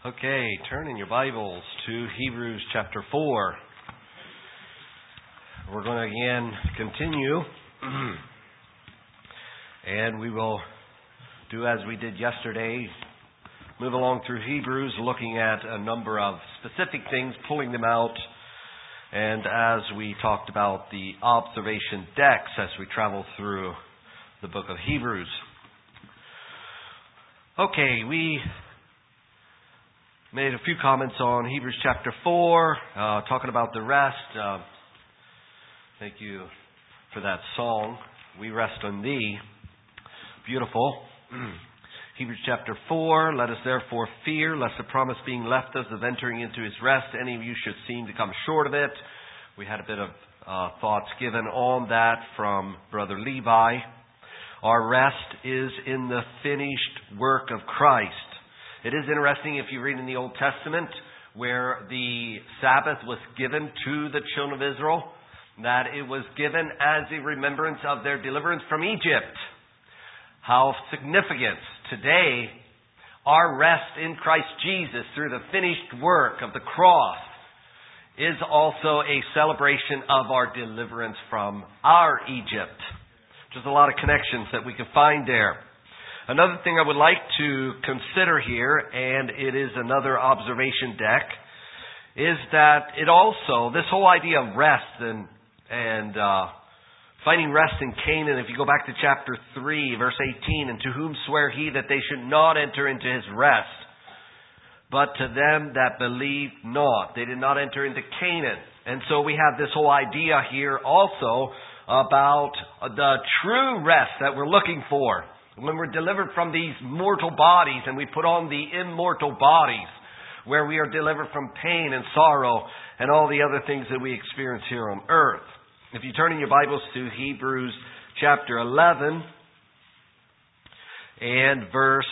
Okay, turn in your Bibles to Hebrews chapter 4. We're going to again continue, and we will do as we did yesterday, move along through Hebrews, looking at a number of specific things, pulling them out, and as we talked about the observation decks as we travel through the book of Hebrews. Okay, we made a few comments on Hebrews chapter 4, talking about the rest. Thank you for that song, We Rest on Thee. Beautiful. Hebrews chapter 4, let us therefore fear, lest the promise being left us of entering into His rest, any of you should seem to come short of it. We had a bit of thoughts given on that from Brother Levi. Our rest is in the finished work of Christ. It is interesting if you read in the Old Testament where the Sabbath was given to the children of Israel, that it was given as a remembrance of their deliverance from Egypt. How significant today our rest in Christ Jesus through the finished work of the cross is also a celebration of our deliverance from our Egypt. There's a lot of connections that we can find there. Another thing I would like to consider here, and it is another observation deck, is that it also, this whole idea of rest and finding rest in Canaan, if you go back to chapter 3, verse 18, and to whom swear he that they should not enter into his rest, but to them that believe not. They did not enter into Canaan. And so we have this whole idea here also about the true rest that we're looking for. When we're delivered from these mortal bodies and we put on the immortal bodies, where we are delivered from pain and sorrow and all the other things that we experience here on earth. If you turn in your Bibles to Hebrews chapter 11 and verse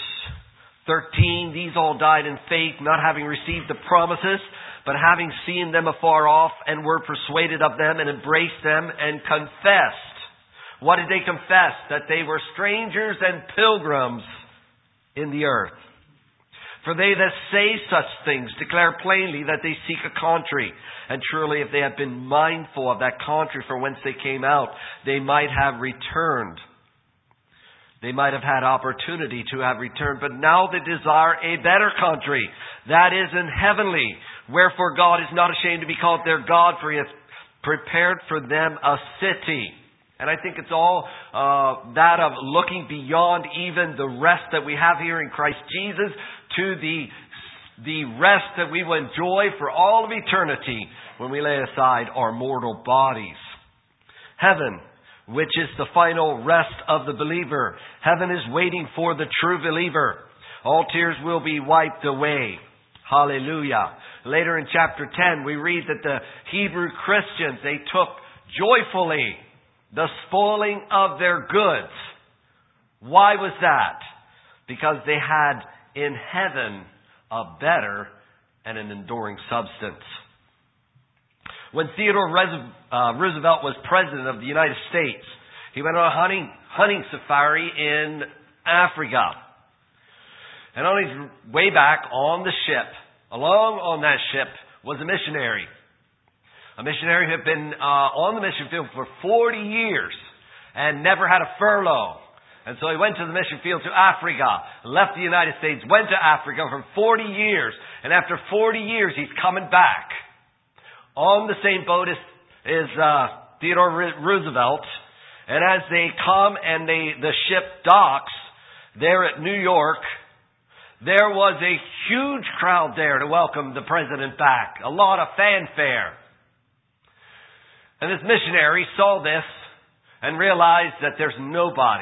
13, these all died in faith, not having received the promises, but having seen them afar off, and were persuaded of them, and embraced them, and confessed. What did they confess? That they were strangers and pilgrims in the earth. For they that say such things declare plainly that they seek a country. And truly, if they had been mindful of that country from whence they came out, they might have returned. They might have had opportunity to have returned. But now they desire a better country, that is in heavenly. Wherefore God is not ashamed to be called their God, for He hath prepared for them a city. And I think it's all that of looking beyond even the rest that we have here in Christ Jesus to the rest that we will enjoy for all of eternity when we lay aside our mortal bodies. Heaven, which is the final rest of the believer. Heaven is waiting for the true believer. All tears will be wiped away. Hallelujah. Later in chapter 10, we read that the Hebrew Christians, they took joyfully the spoiling of their goods. Why was that? Because they had in heaven a better and an enduring substance. When Theodore Roosevelt was president of the United States, he went on a hunting safari in Africa. And on his way back on the ship, along on that ship, was a missionary. A missionary who had been on the mission field for 40 years and never had a furlough. And so he went to the mission field to Africa, left the United States, went to Africa for 40 years. And after 40 years, he's coming back on the same boat as Theodore Roosevelt. And as they come and the ship docks there at New York, there was a huge crowd there to welcome the president back. A lot of fanfare. And this missionary saw this and realized that there's nobody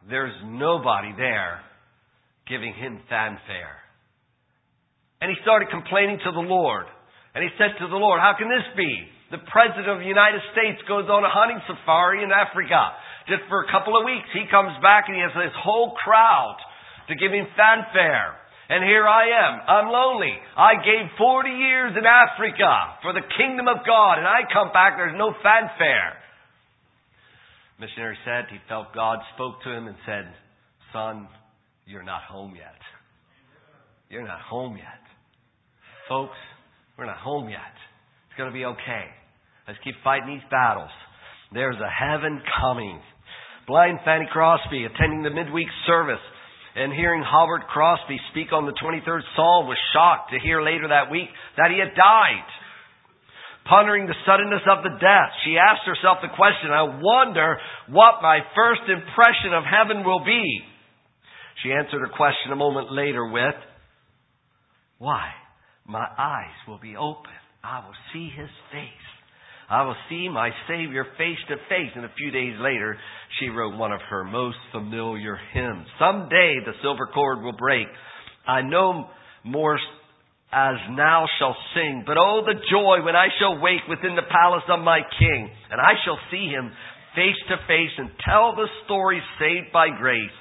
there giving him fanfare. And he started complaining to the Lord. And he said to the Lord, how can this be? The President of the United States goes on a hunting safari in Africa. Just for a couple of weeks, he comes back and he has this whole crowd to give him fanfare. And here I am. I'm lonely. I gave 40 years in Africa for the kingdom of God, and I come back, there's no fanfare. Missionary said he felt God spoke to him and said, son, you're not home yet. You're not home yet. Folks, we're not home yet. It's going to be okay. Let's keep fighting these battles. There's a heaven coming. Blind Fanny Crosby, attending the midweek service and hearing Howard Crosby speak on the 23rd Psalm, was shocked to hear later that week that he had died. Pondering the suddenness of the death, she asked herself the question, I wonder what my first impression of heaven will be. She answered her question a moment later with, why? My eyes will be open. I will see His face. I will see my Savior face to face. And a few days later, she wrote one of her most familiar hymns. Someday the silver cord will break. I no more as now shall sing, but oh, the joy when I shall wake within the palace of my King, and I shall see Him face to face and tell the story saved by grace.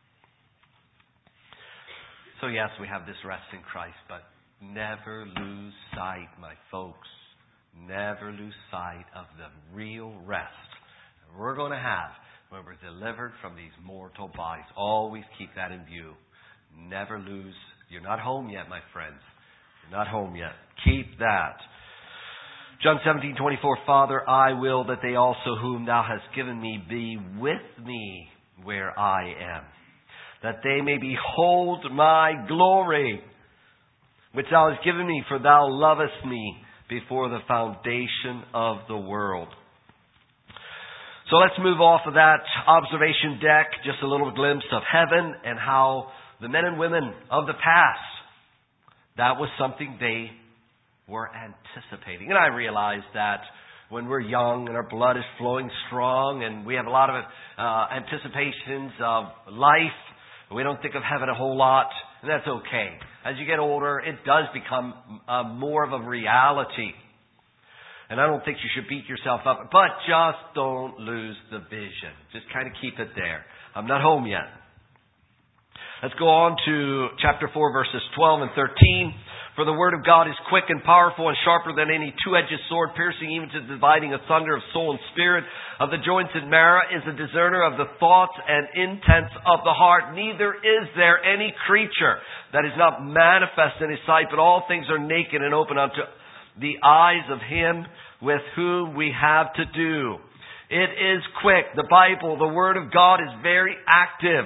So yes, we have this rest in Christ, but never lose sight, my folks. Never lose sight of the real rest we're going to have when we're delivered from these mortal bodies. Always keep that in view. Never lose. You're not home yet, my friends. You're not home yet. Keep that. John 17:24, Father, I will that they also whom Thou hast given me be with me where I am, that they may behold my glory, which Thou hast given me, for Thou lovest me before the foundation of the world. So let's move off of that observation deck, just a little glimpse of heaven and how the men and women of the past, that was something they were anticipating. And I realize that when we're young and our blood is flowing strong and we have a lot of anticipations of life, we don't think of heaven a whole lot, and that's okay. As you get older, it does become more of a reality. And I don't think you should beat yourself up, but just don't lose the vision. Just kind of keep it there. I'm not home yet. Let's go on to chapter 4, verses 12 and 13. For the word of God is quick and powerful and sharper than any two-edged sword, piercing even to dividing asunder of soul and spirit, of the joints and marrow, is a discerner of the thoughts and intents of the heart. Neither is there any creature that is not manifest in His sight, but all things are naked and open unto the eyes of Him with whom we have to do. It is quick. The Bible, the Word of God, is very active.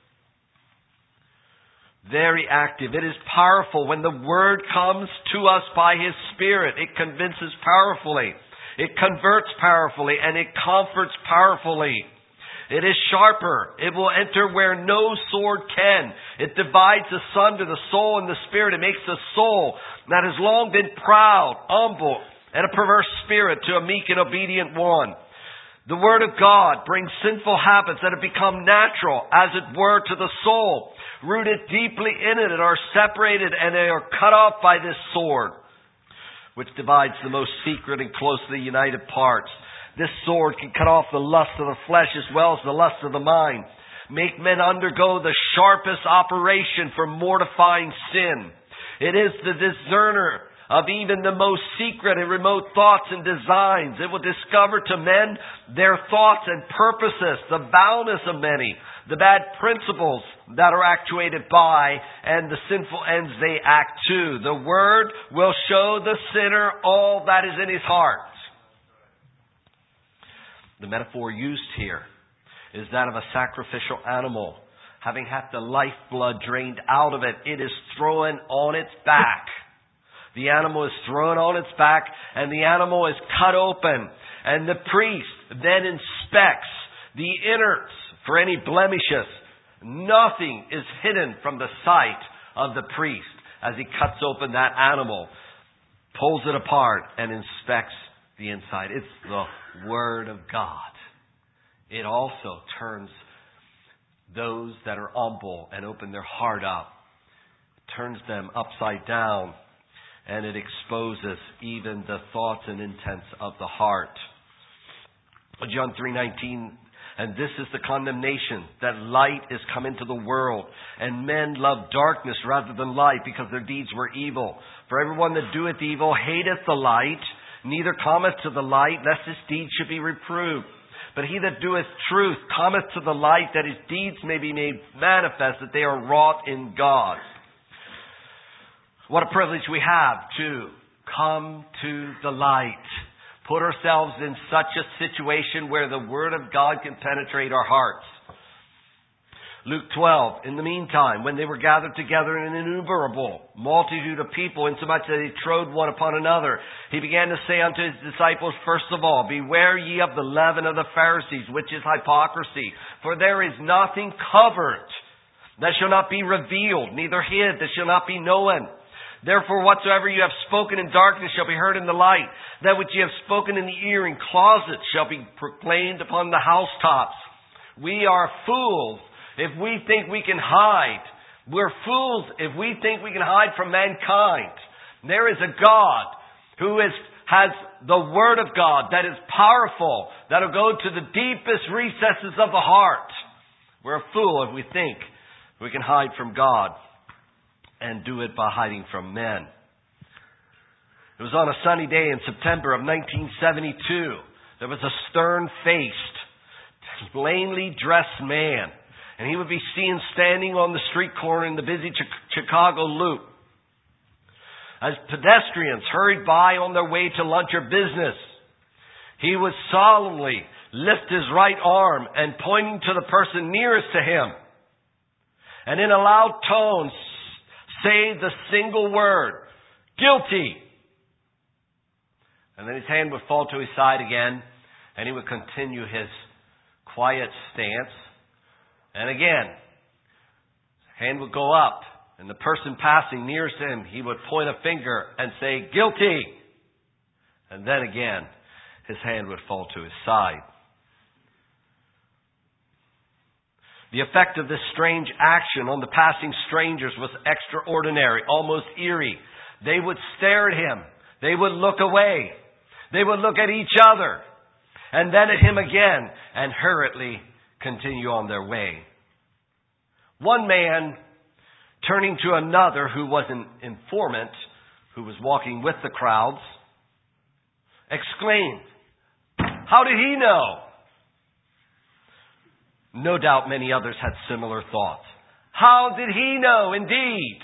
Very active. It is powerful. When the Word comes to us by His Spirit, it convinces powerfully. It converts powerfully, and it comforts powerfully. It is sharper. It will enter where no sword can. It divides asunder the soul and the spirit. It makes the soul that has long been proud, humble, and a perverse spirit to a meek and obedient one. The Word of God brings sinful habits that have become natural, as it were, to the soul, rooted deeply in it, and are separated, and they are cut off by this sword, which divides the most secret and closely united parts. This sword can cut off the lust of the flesh as well as the lust of the mind, make men undergo the sharpest operation for mortifying sin. It is the discerner of even the most secret and remote thoughts and designs. It will discover to men their thoughts and purposes, the vileness of many, the bad principles that are actuated by, and the sinful ends they act to. The Word will show the sinner all that is in his heart. The metaphor used here is that of a sacrificial animal. Having had the lifeblood drained out of it, it is thrown on its back. The animal is thrown on its back, and the animal is cut open. And the priest then inspects the innards for any blemishes. Nothing is hidden from the sight of the priest as he cuts open that animal, pulls it apart, and inspects the inside. It's the Word of God. It also turns those that are humble and open their heart up, turns them upside down, and it exposes even the thoughts and intents of the heart. John 3:19, and this is the condemnation, that light is come into the world, and men love darkness rather than light, because their deeds were evil. For everyone that doeth evil hateth the light, neither cometh to the light, lest his deeds should be reproved. But he that doeth truth cometh to the light, that his deeds may be made manifest, that they are wrought in God. What a privilege we have to come to the light. Put ourselves in such a situation where the Word of God can penetrate our hearts. Luke 12, in the meantime, when they were gathered together in an innumerable multitude of people, insomuch that they trode one upon another, he began to say unto his disciples, first of all, beware ye of the leaven of the Pharisees, which is hypocrisy. For there is nothing covered that shall not be revealed, neither hid that shall not be known. Therefore, whatsoever you have spoken in darkness shall be heard in the light. That which ye have spoken in the ear in closets shall be proclaimed upon the housetops. We are fools if we think we can hide. We're fools if we think we can hide from mankind. There is a God who has the Word of God that is powerful, that will go to the deepest recesses of the heart. We're a fool if we think we can hide from God and do it by hiding from men. It was on a sunny day in September of 1972. There was a stern-faced, plainly dressed man. And he would be seen standing on the street corner in the busy Chicago Loop. As pedestrians hurried by on their way to lunch or business, he would solemnly lift his right arm and pointing to the person nearest to him, and in a loud tone say the single word, guilty. And then his hand would fall to his side again, and he would continue his quiet stance. And again, hand would go up, and the person passing nearest him, he would point a finger and say, guilty. And then again, his hand would fall to his side. The effect of this strange action on the passing strangers was extraordinary, almost eerie. They would stare at him. They would look away. They would look at each other, and then at him again, and hurriedly continue on their way. One man, turning to another who was an informant, who was walking with the crowds, exclaimed, how did he know? No doubt many others had similar thoughts. How did he know? Indeed.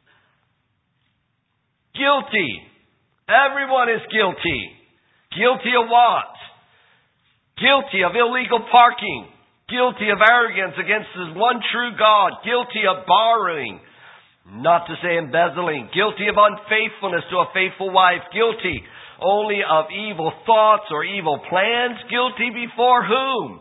Guilty. Everyone is guilty. Guilty of what? Guilty of illegal parking. Guilty of arrogance against the one true God. Guilty of borrowing, not to say embezzling. Guilty of unfaithfulness to a faithful wife. Guilty only of evil thoughts or evil plans. Guilty before whom?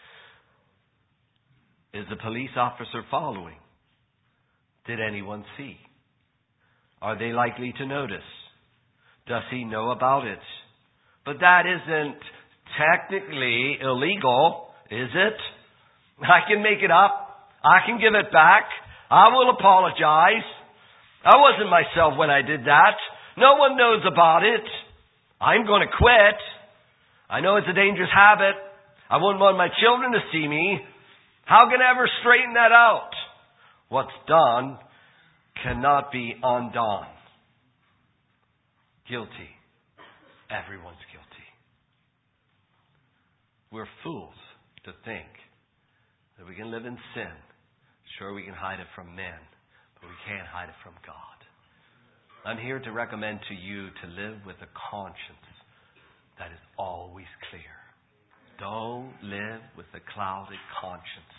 Is the police officer following? Did anyone see? Are they likely to notice? Does he know about it? But that isn't technically illegal, is it? I can make it up. I can give it back. I will apologize. I wasn't myself when I did that. No one knows about it. I'm going to quit. I know it's a dangerous habit. I wouldn't want my children to see me. How can I ever straighten that out? What's done cannot be undone. Guilty. Everyone's guilty. We're fools to think that we can live in sin. Sure, we can hide it from men, but we can't hide it from God. I'm here to recommend to you to live with a conscience that is always clear. Don't live with a clouded conscience.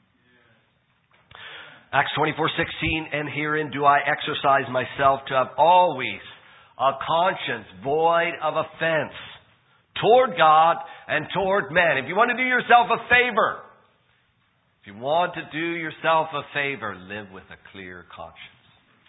Acts 24:16, and herein do I exercise myself to have always a conscience void of offense toward God and toward men. If you want to do yourself a favor, live with a clear conscience.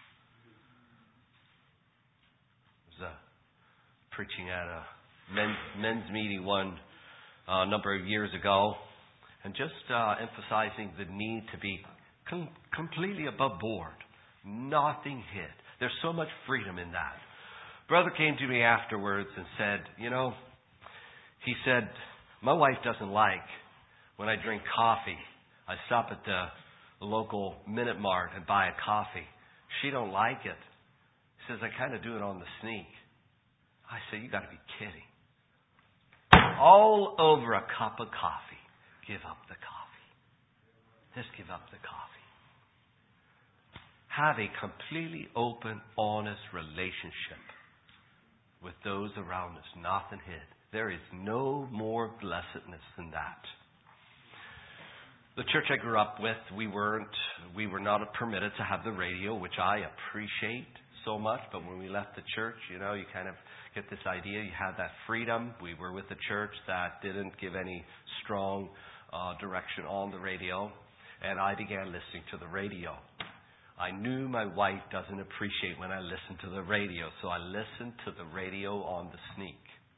I was preaching at a men's meeting one number of years ago, and just emphasizing the need to be completely above board. Nothing hid. There's so much freedom in that. Brother came to me afterwards and said, he said, my wife doesn't like when I drink coffee. I stop at the local Minute Mart and buy a coffee. She don't like it. He says, I kind of do it on the sneak. I say, you got to be kidding. All over a cup of coffee. Give up the coffee. Just give up the coffee. have a completely open, honest relationship with those around us, nothing hid. There is no more blessedness than that. The church I grew up with, we were not permitted to have the radio, which I appreciate so much. But when we left the church, you kind of get this idea. You had that freedom. We were with a church that didn't give any strong direction on the radio. And I began listening to the radio. I knew my wife doesn't appreciate when I listen to the radio. So I listened to the radio on the sneak.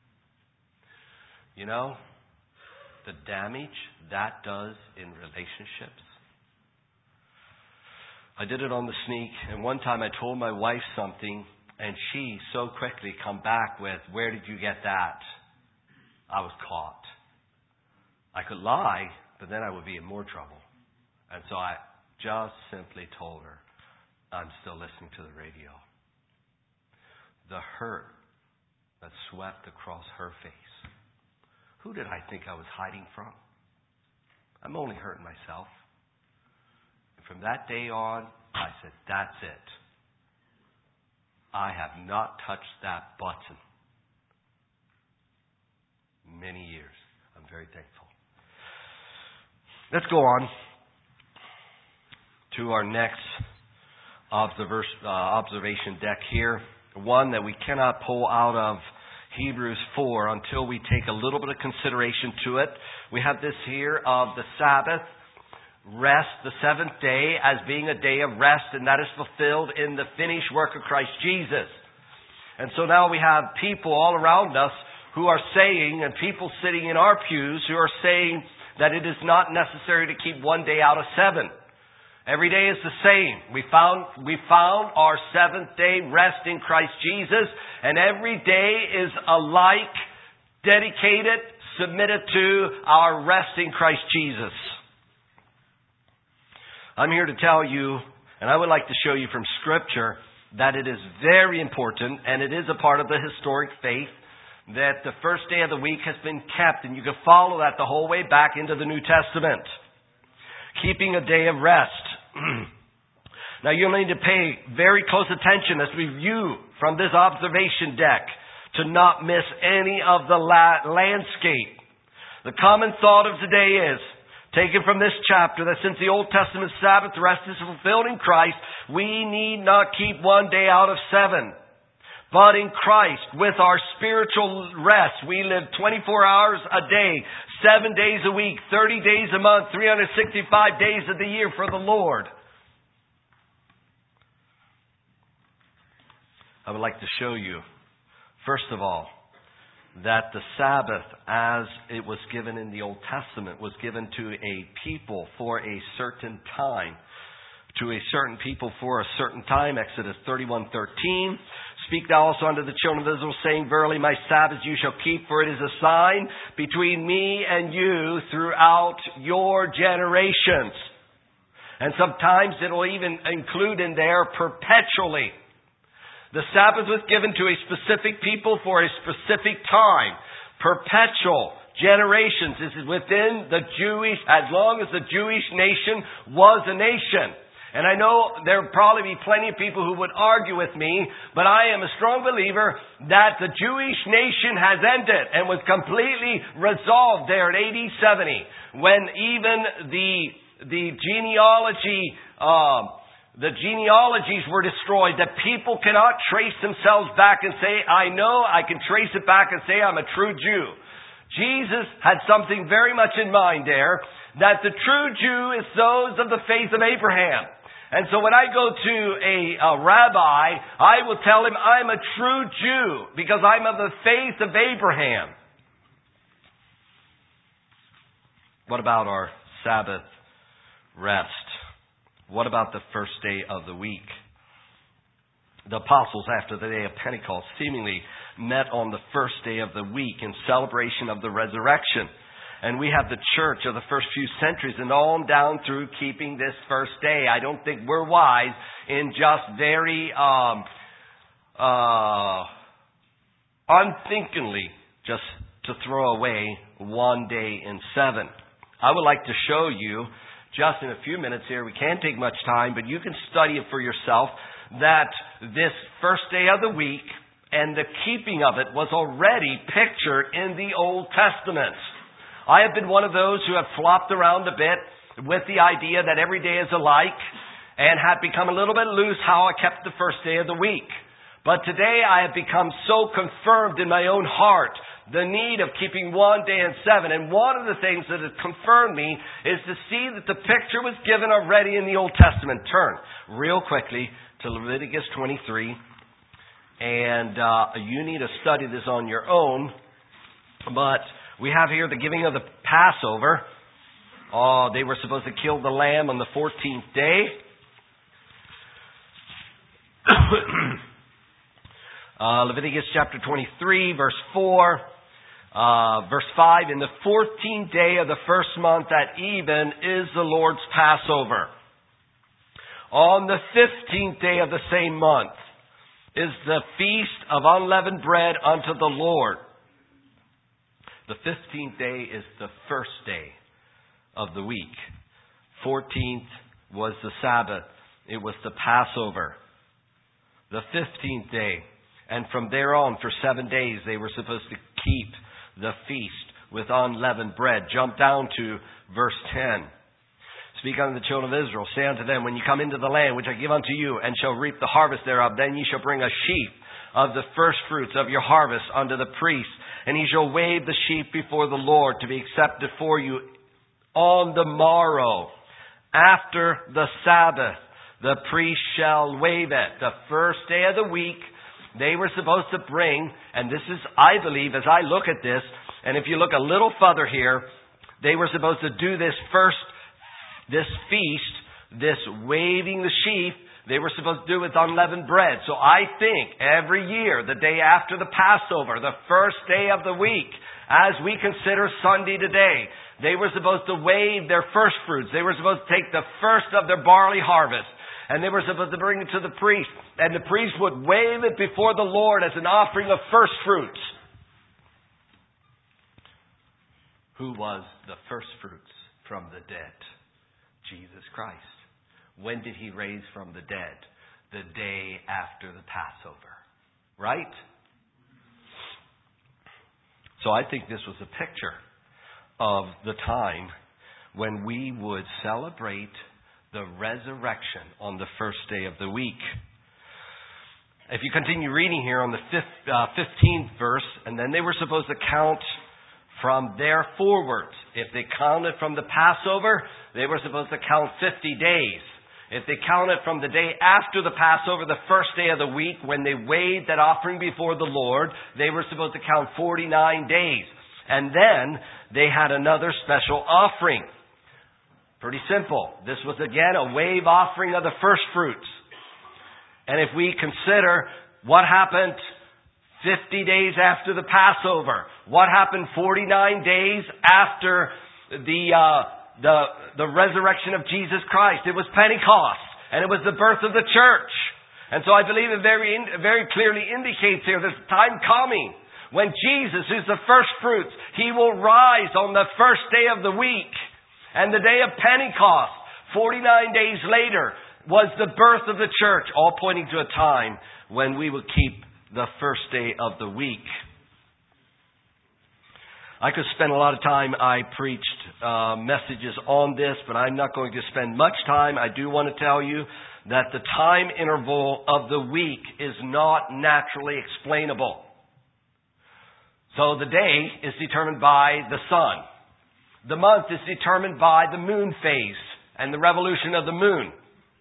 The damage that does in relationships. I did it on the sneak, and one time I told my wife something, and she so quickly come back with, "Where did you get that?" I was caught. I could lie, but then I would be in more trouble. And so I just simply told her, "I'm still listening to the radio." The hurt that swept across her face. Who did I think I was hiding from? I'm only hurting myself. And from that day on, I said, that's it. I have not touched that button. Many years. I'm very thankful. Let's go on to our next observation deck here. One that we cannot pull out of Hebrews 4 until we take a little bit of consideration to it. We have this here of the Sabbath, rest, the seventh day, as being a day of rest, and that is fulfilled in the finished work of Christ Jesus. And so now we have people all around us who are saying, and people sitting in our pews who are saying that it is not necessary to keep one day out of 7. Every day is the same. We found our seventh day rest in Christ Jesus, and every day is alike dedicated, submitted to our rest in Christ Jesus. I'm here to tell you, and I would like to show you from Scripture, that it is very important, and it is a part of the historic faith, that the first day of the week has been kept, and you can follow that the whole way back into the New Testament. Keeping a day of rest. Now you'll need to pay very close attention as we view from this observation deck to not miss any of the landscape. The common thought of today is, taken from this chapter, that since the Old Testament Sabbath rest is fulfilled in Christ, we need not keep one day out of 7. But in Christ, with our spiritual rest, we live 24 hours a day, 7 days a week, 30 days a month, 365 days of the year for the Lord. I would like to show you, first of all, that the Sabbath, as it was given in the Old Testament, was given to a people for a certain time. To a certain people for a certain time. Exodus 31:13. Speak thou also unto the children of Israel, saying, Verily my Sabbath you shall keep, for it is a sign between me and you throughout your generations. And sometimes it will even include in there perpetually. The Sabbath was given to a specific people for a specific time. Perpetual. Generations. This is within the Jewish, as long as the Jewish nation was a nation. And I know there will probably be plenty of people who would argue with me, but I am a strong believer that the Jewish nation has ended and was completely resolved there in AD 70, when even the genealogies were destroyed, that people cannot trace themselves back and say, I know I can trace it back and say I'm a true Jew. Jesus had something very much in mind there, that the true Jew is those of the faith of Abraham. And so when I go to a rabbi, I will tell him I'm a true Jew because I'm of the faith of Abraham. What about our Sabbath rest? What about the first day of the week? The apostles, after the day of Pentecost, seemingly met on the first day of the week in celebration of the resurrection. And we have the church of the first few centuries and on down through keeping this first day. I don't think we're wise in just very unthinkingly just to throw away one day in 7. I would like to show you just in a few minutes here. We can't take much time, but you can study it for yourself, that this first day of the week and the keeping of it was already pictured in the Old Testament. I have been one of those who have flopped around a bit with the idea that every day is alike and had become a little bit loose how I kept the first day of the week. But today I have become so confirmed in my own heart the need of keeping one day in 7. And one of the things that has confirmed me is to see that the picture was given already in the Old Testament. Turn real quickly to Leviticus 23. And you need to study this on your own. But we have here the giving of the Passover. They were supposed to kill the lamb on the 14th day. Leviticus chapter 23, verse 4, verse 5, in the 14th day of the first month at even is the Lord's Passover. On the 15th day of the same month is the feast of unleavened bread unto the Lord. The 15th day is the first day of the week. 14th was the Sabbath. It was the Passover. The 15th day. And from there on, for 7 days, they were supposed to keep the feast with unleavened bread. Jump down to verse 10. Speak unto the children of Israel. Say unto them, when you come into the land which I give unto you, and shall reap the harvest thereof, then ye shall bring a sheaf of the first fruits of your harvest unto the priest. And he shall wave the sheaf before the Lord to be accepted for you on the morrow. After the Sabbath, the priest shall wave it. The first day of the week, they were supposed to bring, and this is, I believe, as I look at this, and if you look a little further here, they were supposed to do this feast, this waving the sheaf, they were supposed to do with unleavened bread. So I think every year, the day after the Passover, the first day of the week, as we consider Sunday today, they were supposed to wave their first fruits. They were supposed to take the first of their barley harvest. And they were supposed to bring it to the priest. And the priest would wave it before the Lord as an offering of first fruits. Who was the first fruits from the dead? Jesus Christ. When did he raise from the dead? The day after the Passover. Right? So I think this was a picture of the time when we would celebrate the resurrection on the first day of the week. If you continue reading here on the 15th verse, and then they were supposed to count from there forwards. If they counted from the Passover, they were supposed to count 50 days. If they counted from the day after the Passover, the first day of the week, when they weighed that offering before the Lord, they were supposed to count 49 days. And then they had another special offering. Pretty simple. This was again a wave offering of the first fruits. And if we consider what happened 50 days after the Passover, what happened 49 days after the resurrection of Jesus Christ, it was Pentecost, and it was the birth of the church. And so I believe it very clearly indicates here there's a time coming when Jesus, who's the first fruits, he will rise on the first day of the week. And the day of Pentecost, 49 days later, was the birth of the church, all pointing to a time when we will keep the first day of the week. I could spend a lot of time. I preached messages on this, but I'm not going to spend much time. I do want to tell you that the time interval of the week is not naturally explainable. So the day is determined by the sun. The month is determined by the moon phase and the revolution of the moon.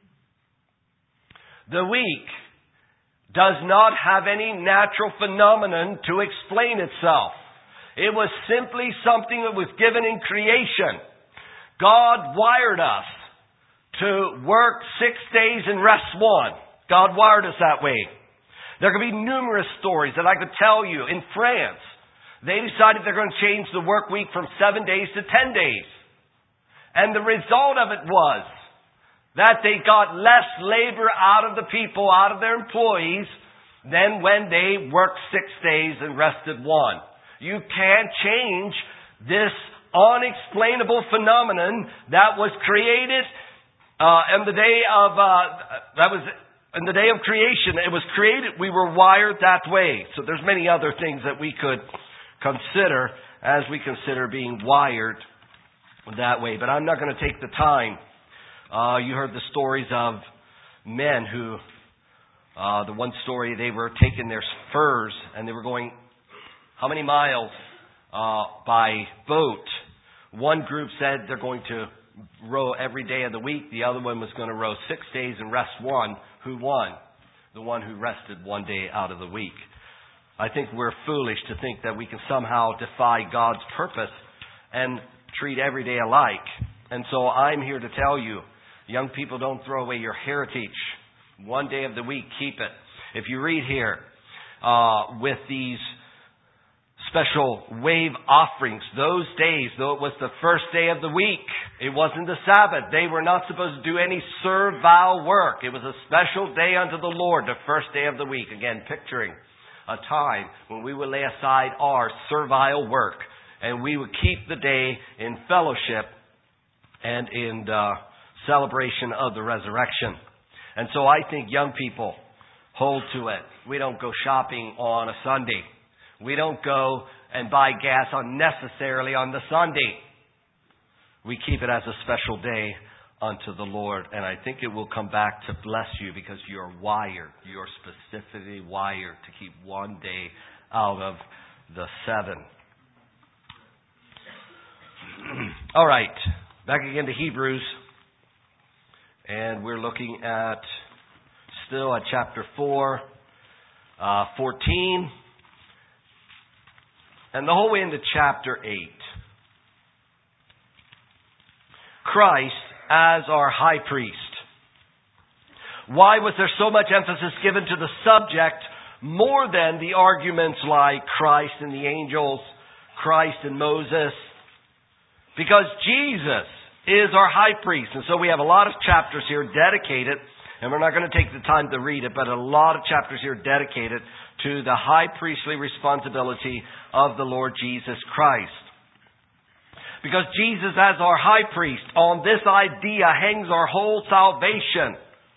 The week does not have any natural phenomenon to explain itself. It was simply something that was given in creation. God wired us to work 6 days and rest 1. God wired us that way. There could be numerous stories that I could tell you. In France, they decided they're going to change the work week from 7 days to 10 days. And the result of it was that they got less labor out of the people, out of their employees, than when they worked 6 days and rested 1. You can't change this unexplainable phenomenon that was created in the day of in the day of creation. It was created. We were wired that way. So there's many other things that we could consider as we consider being wired that way. But I'm not going to take the time. You heard the stories of men who, the one story, they were taking their furs and they were going how many miles by boat. One group said they're going to row every day of the week. The other one was going to row 6 days and rest one. Who won? The one who rested one day out of the week. I think we're foolish to think that we can somehow defy God's purpose and treat every day alike. And so I'm here to tell you, young people, don't throw away your heritage. One day of the week, keep it. If you read here, with these special wave offerings, those days, though it was the first day of the week, it wasn't the Sabbath. They were not supposed to do any servile work. It was a special day unto the Lord, the first day of the week. Again, picturing a time when we would lay aside our servile work and we would keep the day in fellowship and in celebration of the resurrection. And so I think young people hold to it. We don't go shopping on a Sunday. We don't go and buy gas unnecessarily on the Sunday. We keep it as a special day unto the Lord. And I think it will come back to bless you because you're wired. You're specifically wired to keep one day out of the 7. All right. Back again to Hebrews. And we're looking at, still at chapter 4, 14. And the whole way into chapter 8. Christ as our high priest. Why was there so much emphasis given to the subject more than the arguments like Christ and the angels, Christ and Moses? Because Jesus is our high priest. And so we have a lot of chapters here dedicated, and we're not going to take the time to read it, but a lot of chapters here dedicated to the high priestly responsibility of the Lord Jesus Christ. Because Jesus as our high priest, on this idea hangs our whole salvation.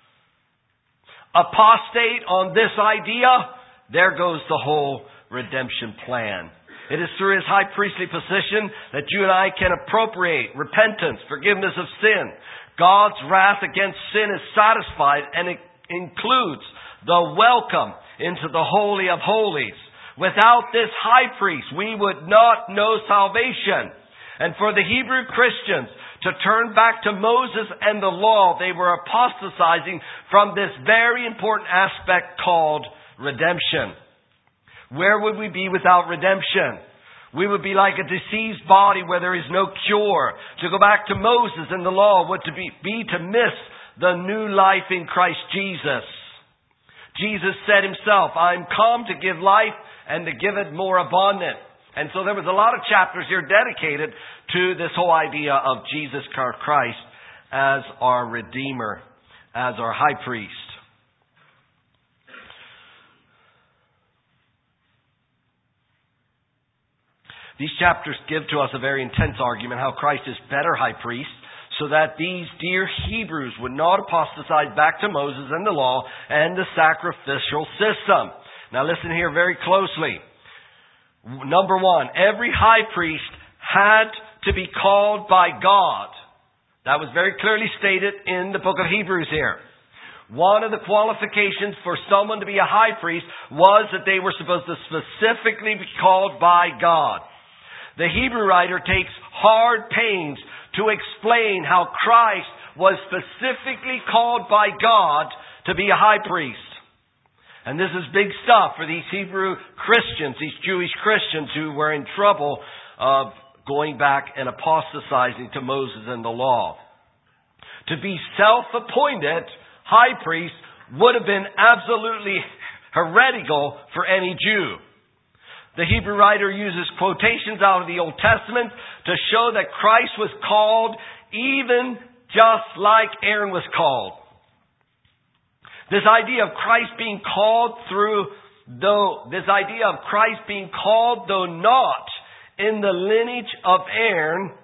Apostate on this idea, there goes the whole redemption plan. It is through His high priestly position that you and I can appropriate repentance, forgiveness of sin. God's wrath against sin is satisfied, and it includes the welcome into the Holy of Holies. Without this high priest, we would not know salvation. And for the Hebrew Christians to turn back to Moses and the law, they were apostatizing from this very important aspect called redemption. Where would we be without redemption? We would be like a diseased body where there is no cure. To go back to Moses and the law would be to miss the new life in Christ Jesus. Jesus said Himself, I'm come to give life and to give it more abundant. And so there was a lot of chapters here dedicated to this whole idea of Jesus Christ as our Redeemer, as our high priest. These chapters give to us a very intense argument how Christ is better high priest, so that these dear Hebrews would not apostatize back to Moses and the law and the sacrificial system. Now listen here very closely. Number one, every high priest had to be called by God. That was very clearly stated in the book of Hebrews here. One of the qualifications for someone to be a high priest was that they were supposed to specifically be called by God. The Hebrew writer takes hard pains to explain how Christ was specifically called by God to be a high priest. And this is big stuff for these Hebrew Christians, these Jewish Christians who were in trouble of going back and apostatizing to Moses and the law. To be self-appointed high priest would have been absolutely heretical for any Jew. The Hebrew writer uses quotations out of the Old Testament to show that Christ was called even just like Aaron was called. This idea of Christ being called though not In the lineage of Aaron,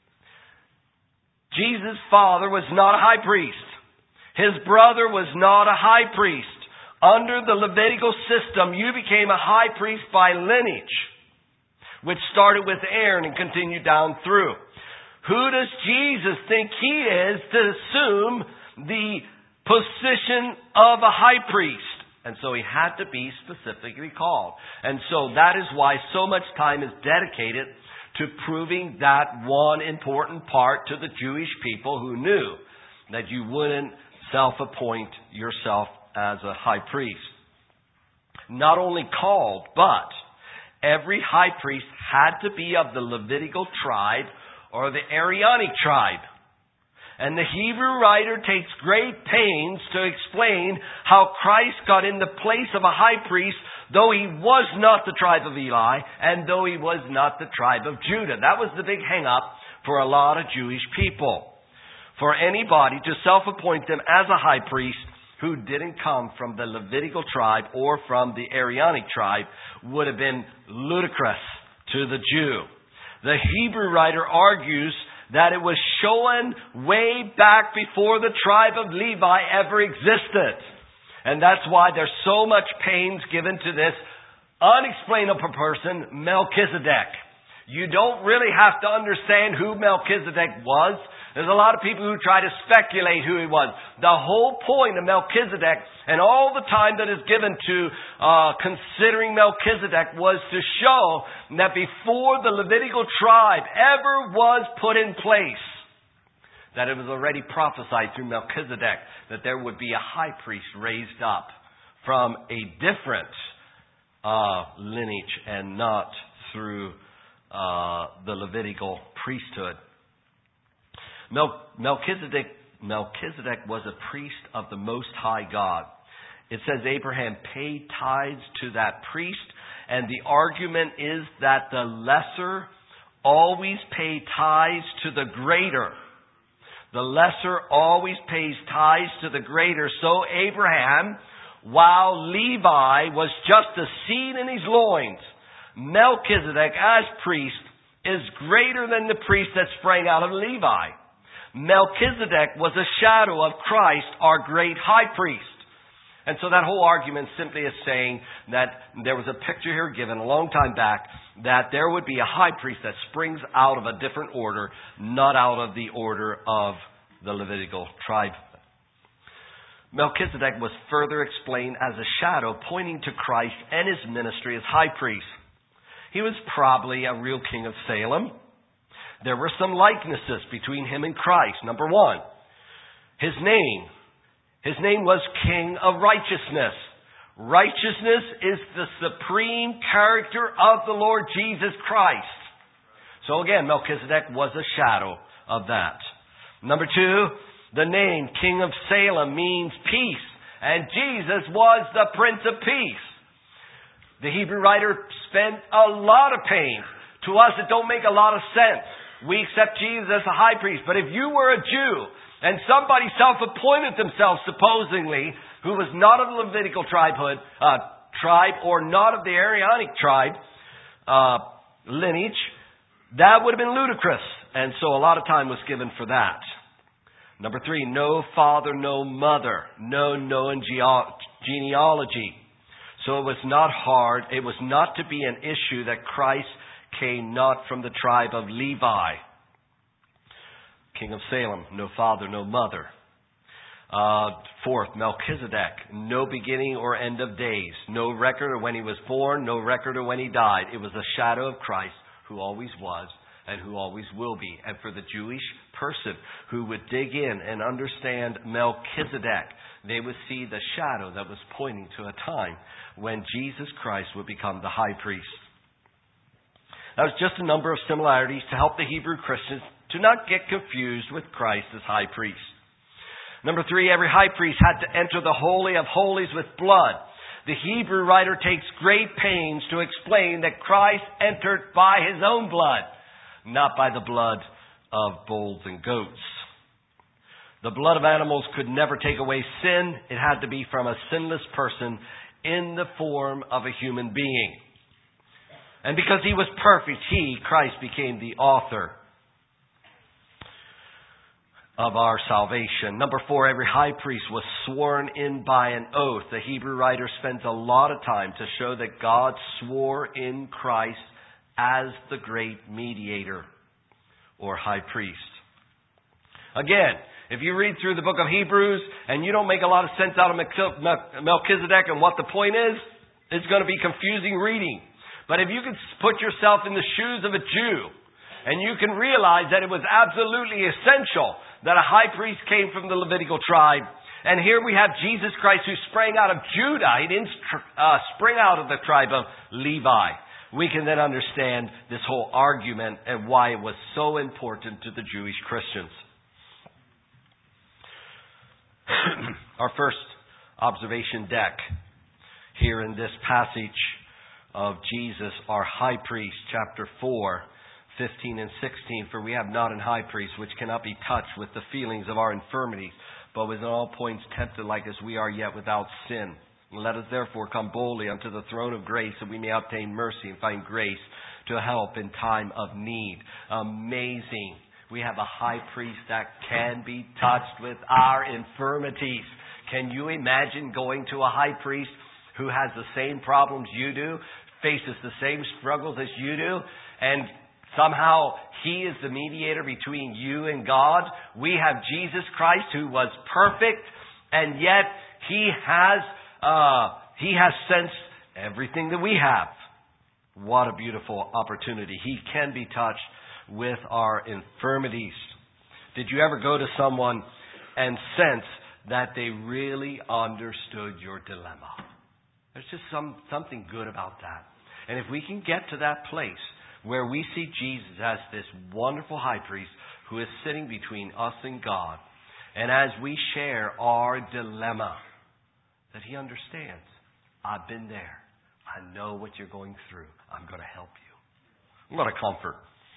Jesus' father was not a high priest. His brother was not a high priest. Under the Levitical system, you became a high priest by lineage, which started with Aaron and continued down through. Who does Jesus think he is to assume the position of a high priest? And so he had to be specifically called. And so that is why so much time is dedicated to proving that one important part to the Jewish people who knew that you wouldn't self-appoint yourself as a high priest. Not only called, but every high priest had to be of the Levitical tribe or the Aaronic tribe. And the Hebrew writer takes great pains to explain how Christ got in the place of a high priest, though he was not the tribe of Eli, and though he was not the tribe of Judah. That was the big hang-up for a lot of Jewish people. For anybody to self-appoint them as a high priest who didn't come from the Levitical tribe or from the Aaronic tribe would have been ludicrous to the Jew. The Hebrew writer argues that it was shown way back before the tribe of Levi ever existed. And that's why there's so much pains given to this unexplainable person, Melchizedek. You don't really have to understand who Melchizedek was. There's a lot of people who try to speculate who he was. The whole point of Melchizedek and all the time that is given to considering Melchizedek was to show that before the Levitical tribe ever was put in place, that it was already prophesied through Melchizedek that there would be a high priest raised up from a different lineage and not through the Levitical priesthood. Melchizedek was a priest of the Most High God. It says Abraham paid tithes to that priest, and the argument is that the lesser always pay tithes to the greater. The lesser always pays tithes to the greater. So Abraham, while Levi was just a seed in his loins, Melchizedek as priest is greater than the priest that sprang out of Levi. Melchizedek was a shadow of Christ, our great high priest. And so that whole argument simply is saying that there was a picture here given a long time back that there would be a high priest that springs out of a different order, not out of the order of the Levitical tribe. Melchizedek was further explained as a shadow pointing to Christ and his ministry as high priest. He was probably a real king of Salem. There were some likenesses between him and Christ. Number one, his name. His name was King of Righteousness. Righteousness is the supreme character of the Lord Jesus Christ. So again, Melchizedek was a shadow of that. Number two, the name King of Salem means peace. And Jesus was the Prince of Peace. The Hebrew writer spent a lot of pain. To us, it don't make a lot of sense. We accept Jesus as a high priest. But if you were a Jew and somebody self-appointed themselves, supposedly, who was not of the Levitical tribe or not of the Aaronic tribe lineage, that would have been ludicrous. And so a lot of time was given for that. Number three, no father, no mother, no known genealogy. So it was not hard. It was not to be an issue that Christ came not from the tribe of Levi. King of Salem, no father, no mother. Fourth, Melchizedek, no beginning or end of days. No record of when he was born, no record of when he died. It was a shadow of Christ who always was and who always will be. And for the Jewish person who would dig in and understand Melchizedek, they would see the shadow that was pointing to a time when Jesus Christ would become the high priest. That was just a number of similarities to help the Hebrew Christians to not get confused with Christ as high priest. Number three, every high priest had to enter the Holy of Holies with blood. The Hebrew writer takes great pains to explain that Christ entered by his own blood, not by the blood of bulls and goats. The blood of animals could never take away sin. It had to be from a sinless person in the form of a human being. And because he was perfect, Christ, became the author of our salvation. Number 4, every high priest was sworn in by an oath. The Hebrew writer spends a lot of time to show that God swore in Christ as the great mediator or high priest. Again, if you read through the book of Hebrews and you don't make a lot of sense out of Melchizedek and what the point is, it's going to be confusing reading. But if you could put yourself in the shoes of a Jew, and you can realize that it was absolutely essential that a high priest came from the Levitical tribe. And here we have Jesus Christ who sprang out of Judah. He didn't spring out of the tribe of Levi. We can then understand this whole argument and why it was so important to the Jewish Christians. Our first observation deck here in this passage of Jesus, our high priest, chapter 4, 15 and 16. For we have not an high priest which cannot be touched with the feelings of our infirmities, but was in all points tempted like as we are, yet without sin. And let us therefore come boldly unto the throne of grace, that we may obtain mercy and find grace to help in time of need. Amazing. We have a high priest that can be touched with our infirmities. Can you imagine going to a high priest who has the same problems you do, faces the same struggles as you do, and somehow he is the mediator between you and God? We have Jesus Christ who was perfect, and yet he has sensed everything that we have. What a beautiful opportunity. He can be touched with our infirmities. Did you ever go to someone and sense that they really understood your dilemma? There's just something good about that. And if we can get to that place where we see Jesus as this wonderful high priest who is sitting between us and God, and as we share our dilemma, that he understands, I've been there. I know what you're going through. I'm going to help you. What a comfort.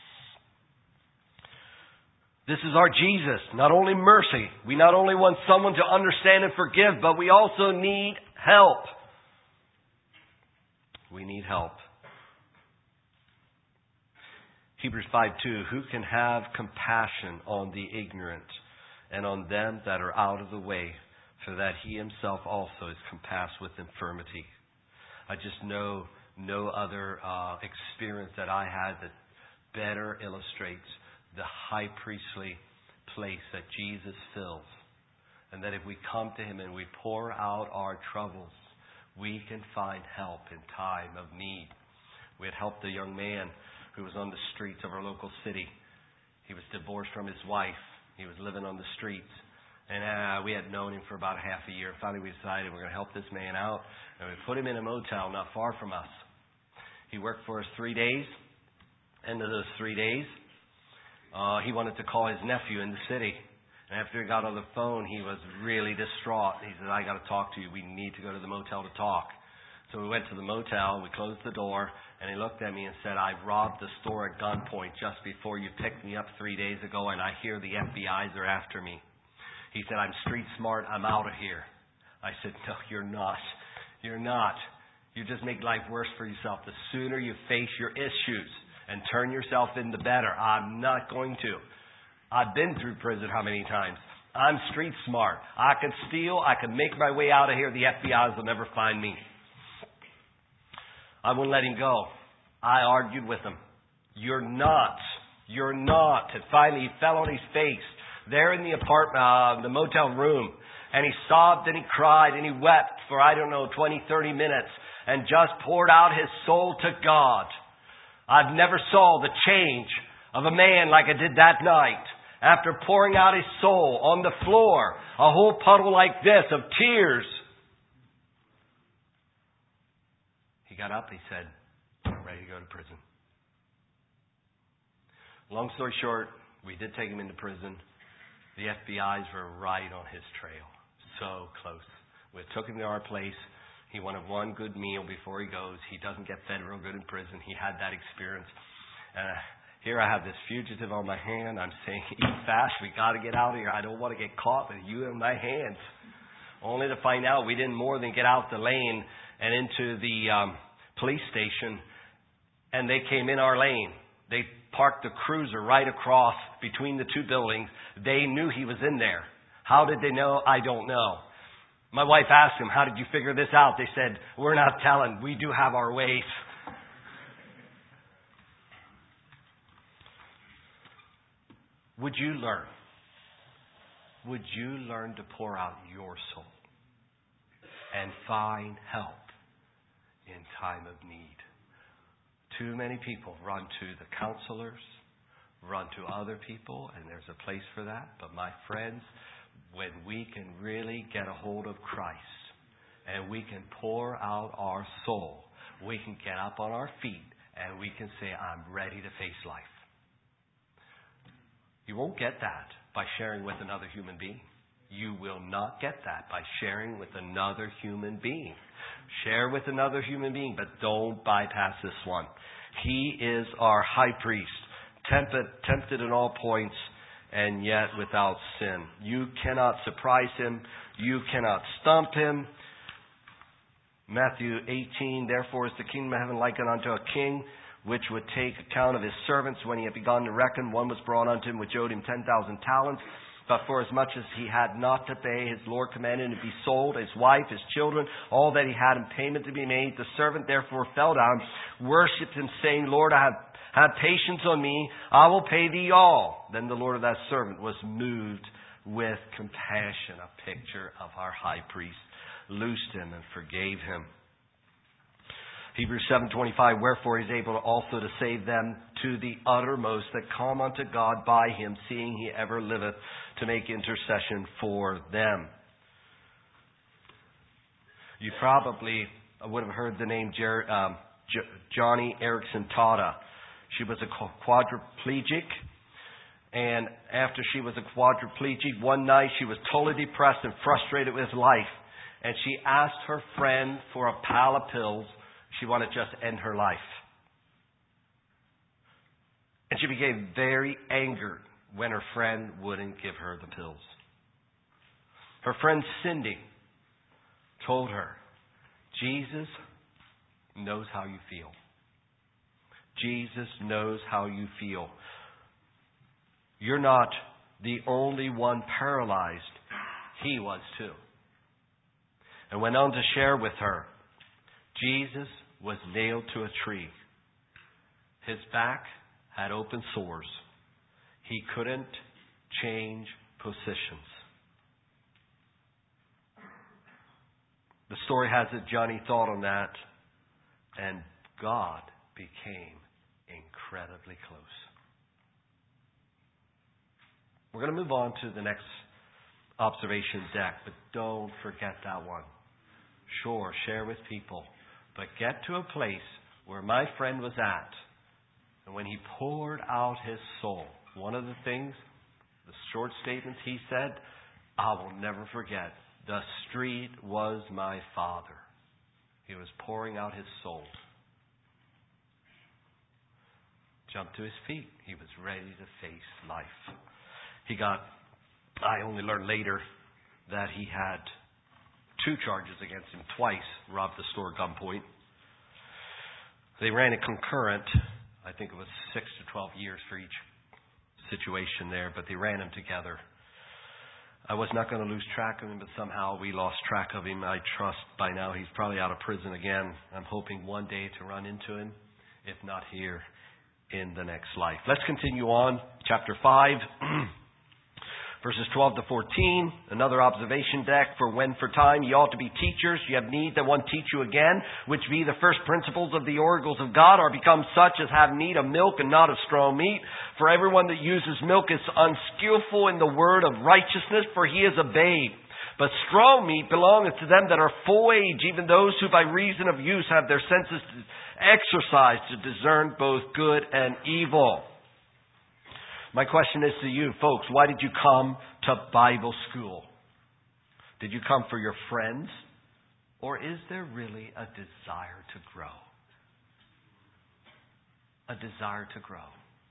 This is our Jesus. Not only mercy. We not only want someone to understand and forgive, but we also need help. We need help. Hebrews 5:2, who can have compassion on the ignorant and on them that are out of the way, so that he himself also is compassed with infirmity. I just know no other experience that I had that better illustrates the high priestly place that Jesus fills. And that if we come to him and we pour out our troubles, we can find help in time of need. We had helped a young man who was on the streets of our local city. He was divorced from his wife. He was living on the streets. And we had known him for about half a year. Finally, we decided we're going to help this man out. And we put him in a motel not far from us. He worked for us 3 days. End of those 3 days, he wanted to call his nephew in the city. And after he got on the phone, he was really distraught. He said, I got to talk to you. We need to go to the motel to talk. So we went to the motel, and we closed the door, and he looked at me and said, I robbed the store at gunpoint just before you picked me up 3 days ago, and I hear the FBI's are after me. He said, I'm street smart. I'm out of here. I said, no, you're not. You're not. You just make life worse for yourself. The sooner you face your issues and turn yourself into better. I'm not going to. I've been through prison how many times? I'm street smart. I could steal. I could make my way out of here. The FBI's will never find me. I wouldn't let him go. I argued with him. You're not. You're not. And finally, he fell on his face there in the apartment, the motel room. And he sobbed and he cried and he wept for, 20, 30 minutes and just poured out his soul to God. I've never saw the change of a man like I did that night. After pouring out his soul on the floor, a whole puddle like this of tears. He got up, he said, I'm ready to go to prison. Long story short, we did take him into prison. The FBI's were right on his trail. So close. We took him to our place. He wanted one good meal before he goes. He doesn't get fed real good in prison. He had that experience. Here I have this fugitive on my hand. I'm saying, eat fast. We got to get out of here. I don't want to get caught with you in my hands. Only to find out we didn't more than get out the lane and into the police station. and they came in our lane. They parked the cruiser right across between the two buildings. They knew he was in there. How did they know? I don't know. My wife asked him, how did you figure this out? They said, we're not telling. We do have our ways. Would you learn? Would you learn to pour out your soul and find help in time of need? Too many people run to the counselors, run to other people, and there's a place for that. But my friends, when we can really get a hold of Christ and we can pour out our soul, we can get up on our feet and we can say, I'm ready to face life. You won't get that by sharing with another human being. You will not get that by sharing with another human being. Share with another human being, but don't bypass this one. He is our high priest, tempted in all points, and yet without sin. You cannot surprise him. You cannot stump him. Matthew 18, therefore is the kingdom of heaven likened unto a king, which would take account of his servants when he had begun to reckon. One was brought unto him which owed him 10,000 talents. But for as much as he had not to pay, his Lord commanded him to be sold, his wife, his children, all that he had in payment to be made. The servant therefore fell down, worshipped him, saying, Lord, have patience on me, I will pay thee all. Then the Lord of that servant was moved with compassion, a picture of our high priest, loosed him and forgave him. Hebrews 7:25, wherefore he is able also to save them to the uttermost that come unto God by him, seeing he ever liveth to make intercession for them. You probably would have heard the name Joni Eareckson Tada. She was a quadriplegic, and after she was a quadriplegic, one night she was totally depressed and frustrated with life, and she asked her friend for a pile of pills. She wanted to just end her life. And she became very angered when her friend wouldn't give her the pills. Her friend Cindy told her, Jesus knows how you feel. Jesus knows how you feel. You're not the only one paralyzed. He was too. And went on to share with her, Jesus was nailed to a tree. His back had open sores. He couldn't change positions. The story has it Johnny thought on that, and God became incredibly close. We're going to move on to the next observation deck, but don't forget that one. Sure, share with people. But get to a place where my friend was at. And when he poured out his soul, one of the things, the short statements he said, I will never forget. The street was my father. He was pouring out his soul. Jumped to his feet. He was ready to face life. I only learned later that he had 2 charges against him twice, robbed the store at gunpoint. They ran it concurrent. I think it was 6 to 12 years for each situation there, but they ran them together. I was not going to lose track of him, but somehow we lost track of him. I trust by now he's probably out of prison again. I'm hoping one day to run into him, if not here in the next life. Let's continue on. Chapter 5. Verses 12 to 14, another observation deck. For when for time ye ought to be teachers, ye have need that one teach you again, which be the first principles of the oracles of God, are become such as have need of milk and not of strong meat. For everyone that uses milk is unskillful in the word of righteousness, for he is a babe. But strong meat belongeth to them that are full age, even those who by reason of use have their senses exercised to discern both good and evil. My question is to you, folks, why did you come to Bible school? Did you come for your friends? Or is there really a desire to grow? A desire to grow.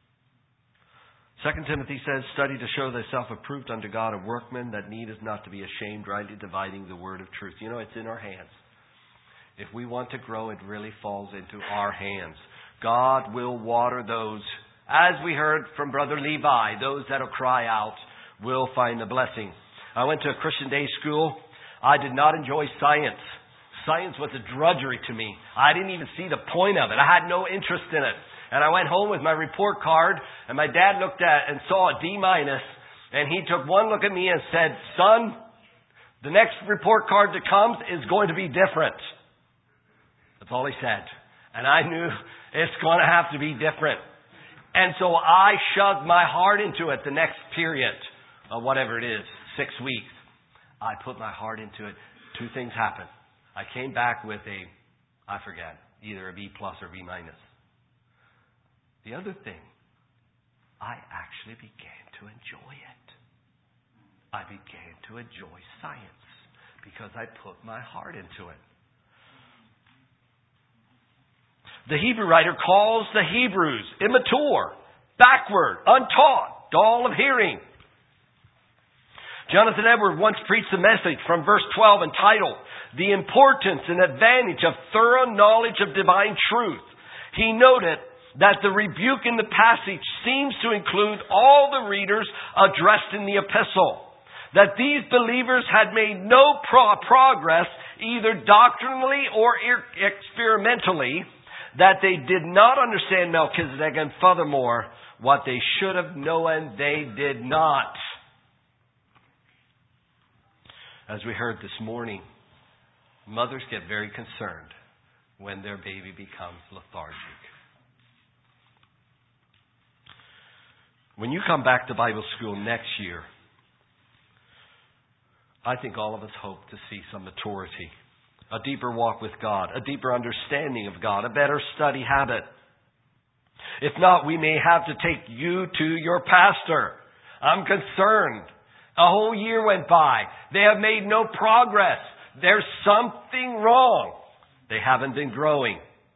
2 Timothy says, study to show thyself approved unto God, a workman that needeth not to be ashamed, rightly dividing the word of truth. You know, it's in our hands. If we want to grow, it really falls into our hands. God will water those, as we heard from Brother Levi, those that will cry out will find the blessing. I went to a Christian day school. I did not enjoy science. Science was a drudgery to me. I didn't even see the point of it. I had no interest in it. And I went home with my report card, and my dad looked at and saw a D-, and he took one look at me and said, "Son, the next report card that comes is going to be different." That's all he said. And I knew it's going to have to be different. And so I shoved my heart into it the next period of whatever it is, 6 weeks. I put my heart into it. Two things happened. I came back with either a B+ or B-. The other thing, I actually began to enjoy it. I began to enjoy science because I put my heart into it. The Hebrew writer calls the Hebrews immature, backward, untaught, dull of hearing. Jonathan Edwards once preached a message from verse 12 entitled, "The Importance and Advantage of Thorough Knowledge of Divine Truth." He noted that the rebuke in the passage seems to include all the readers addressed in the epistle. That these believers had made no progress either doctrinally or experimentally. That they did not understand Melchizedek, and furthermore, what they should have known they did not. As we heard this morning, mothers get very concerned when their baby becomes lethargic. When you come back to Bible school next year, I think all of us hope to see some maturity, a deeper walk with God, a deeper understanding of God, a better study habit. If not, we may have to take you to your pastor. I'm concerned. A whole year went by. They have made no progress. There's something wrong. They haven't been growing.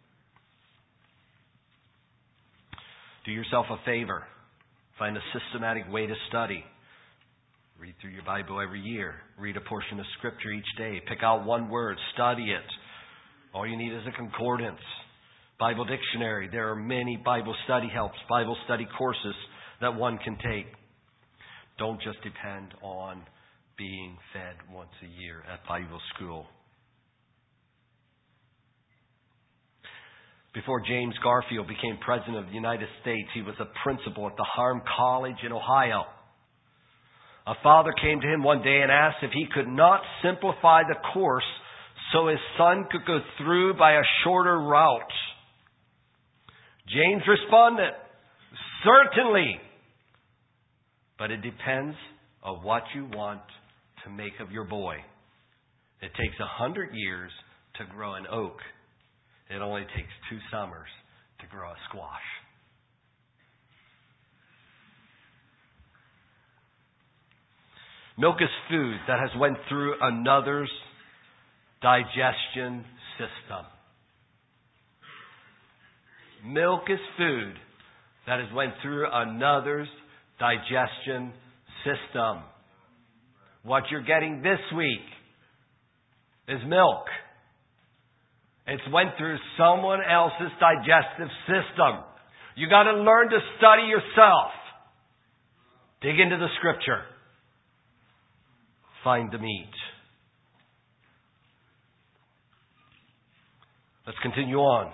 Do yourself a favor. Find a systematic way to study. Read through your Bible every year. Read a portion of Scripture each day. Pick out one word. Study it. All you need is a concordance. Bible dictionary. There are many Bible study helps, Bible study courses that one can take. Don't just depend on being fed once a year at Bible school. Before James Garfield became President of the United States, he was a principal at the Harm College in Ohio. A father came to him one day and asked if he could not simplify the course so his son could go through by a shorter route. James responded, "Certainly, but it depends on what you want to make of your boy. It takes 100 years to grow an oak. It only takes 2 summers to grow a squash." Milk is food that has went through another's digestion system. Milk is food that has went through another's digestion system. What you're getting this week is milk. It's went through someone else's digestive system. You got to learn to study yourself. Dig into the Scripture. Find the meat. Let's continue on.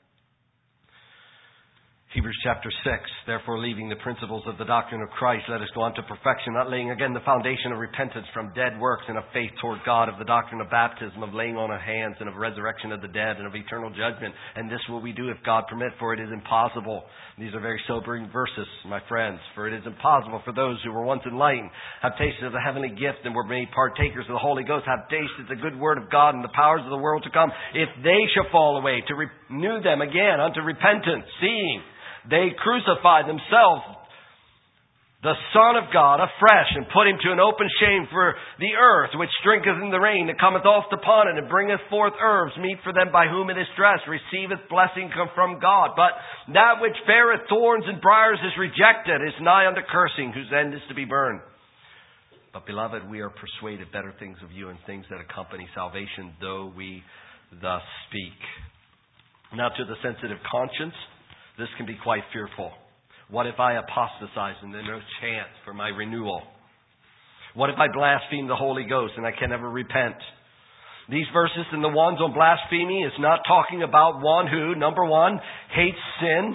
Hebrews chapter 6, therefore leaving the principles of the doctrine of Christ, let us go on to perfection, not laying again the foundation of repentance from dead works and of faith toward God, of the doctrine of baptism, of laying on of hands, and of resurrection of the dead, and of eternal judgment. And this will we do if God permit, for it is impossible. These are very sobering verses, my friends. For it is impossible for those who were once enlightened, have tasted of the heavenly gift, and were made partakers of the Holy Ghost, have tasted the good word of God and the powers of the world to come, if they shall fall away, to renew them again unto repentance, seeing they crucify themselves, the Son of God, afresh, and put him to an open shame. For the earth, which drinketh in the rain that cometh oft upon it, and bringeth forth herbs, meet for them by whom it is dressed, receiveth blessing from God. But that which beareth thorns and briars is rejected, is nigh unto cursing, whose end is to be burned. But, beloved, we are persuaded better things of you, and things that accompany salvation, though we thus speak. Now to the sensitive conscience. This can be quite fearful. What if I apostatize and there's no chance for my renewal? What if I blaspheme the Holy Ghost and I can never repent? These verses and the ones on blasphemy is not talking about one who, number one, hates sin,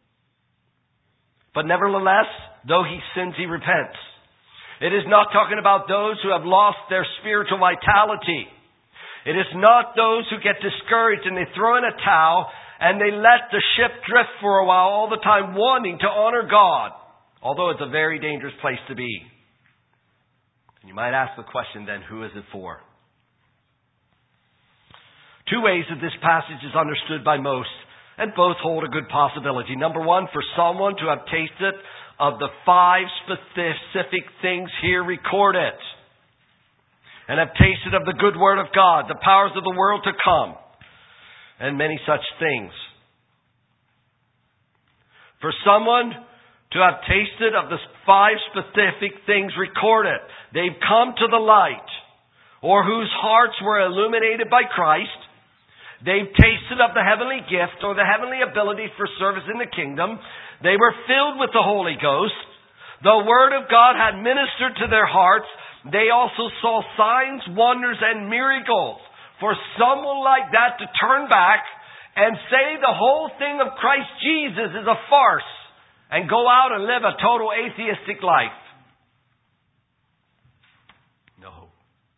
but nevertheless, though he sins, he repents. It is not talking about those who have lost their spiritual vitality. It is not those who get discouraged and they throw in a towel and they let the ship drift for a while, all the time wanting to honor God. Although it's a very dangerous place to be. And you might ask the question then, who is it for? Two ways that this passage is understood by most, and both hold a good possibility. Number one, for someone to have tasted of the 5 specific things here recorded, and have tasted of the good word of God, the powers of the world to come, and many such things. For someone to have tasted of the 5 specific things recorded, they've come to the light, or whose hearts were illuminated by Christ. They've tasted of the heavenly gift or the heavenly ability for service in the kingdom. They were filled with the Holy Ghost. The Word of God had ministered to their hearts. They also saw signs, wonders, and miracles. For someone like that to turn back and say the whole thing of Christ Jesus is a farce and go out and live a total atheistic life. No.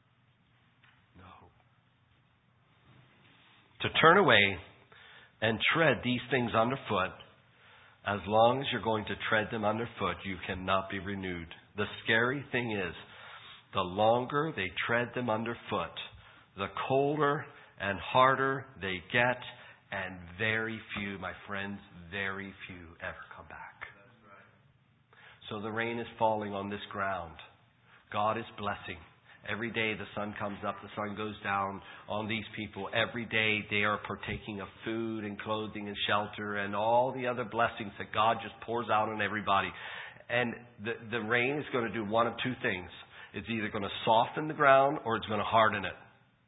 To turn away and tread these things underfoot, as long as you're going to tread them underfoot, you cannot be renewed. The scary thing is, the longer they tread them underfoot, the colder and harder they get, and very few, my friends, very few ever come back. So the rain is falling on this ground. God is blessing. Every day the sun comes up, the sun goes down on these people. Every day they are partaking of food and clothing and shelter and all the other blessings that God just pours out on everybody. And the rain is going to do one of two things. It's either going to soften the ground or it's going to harden it.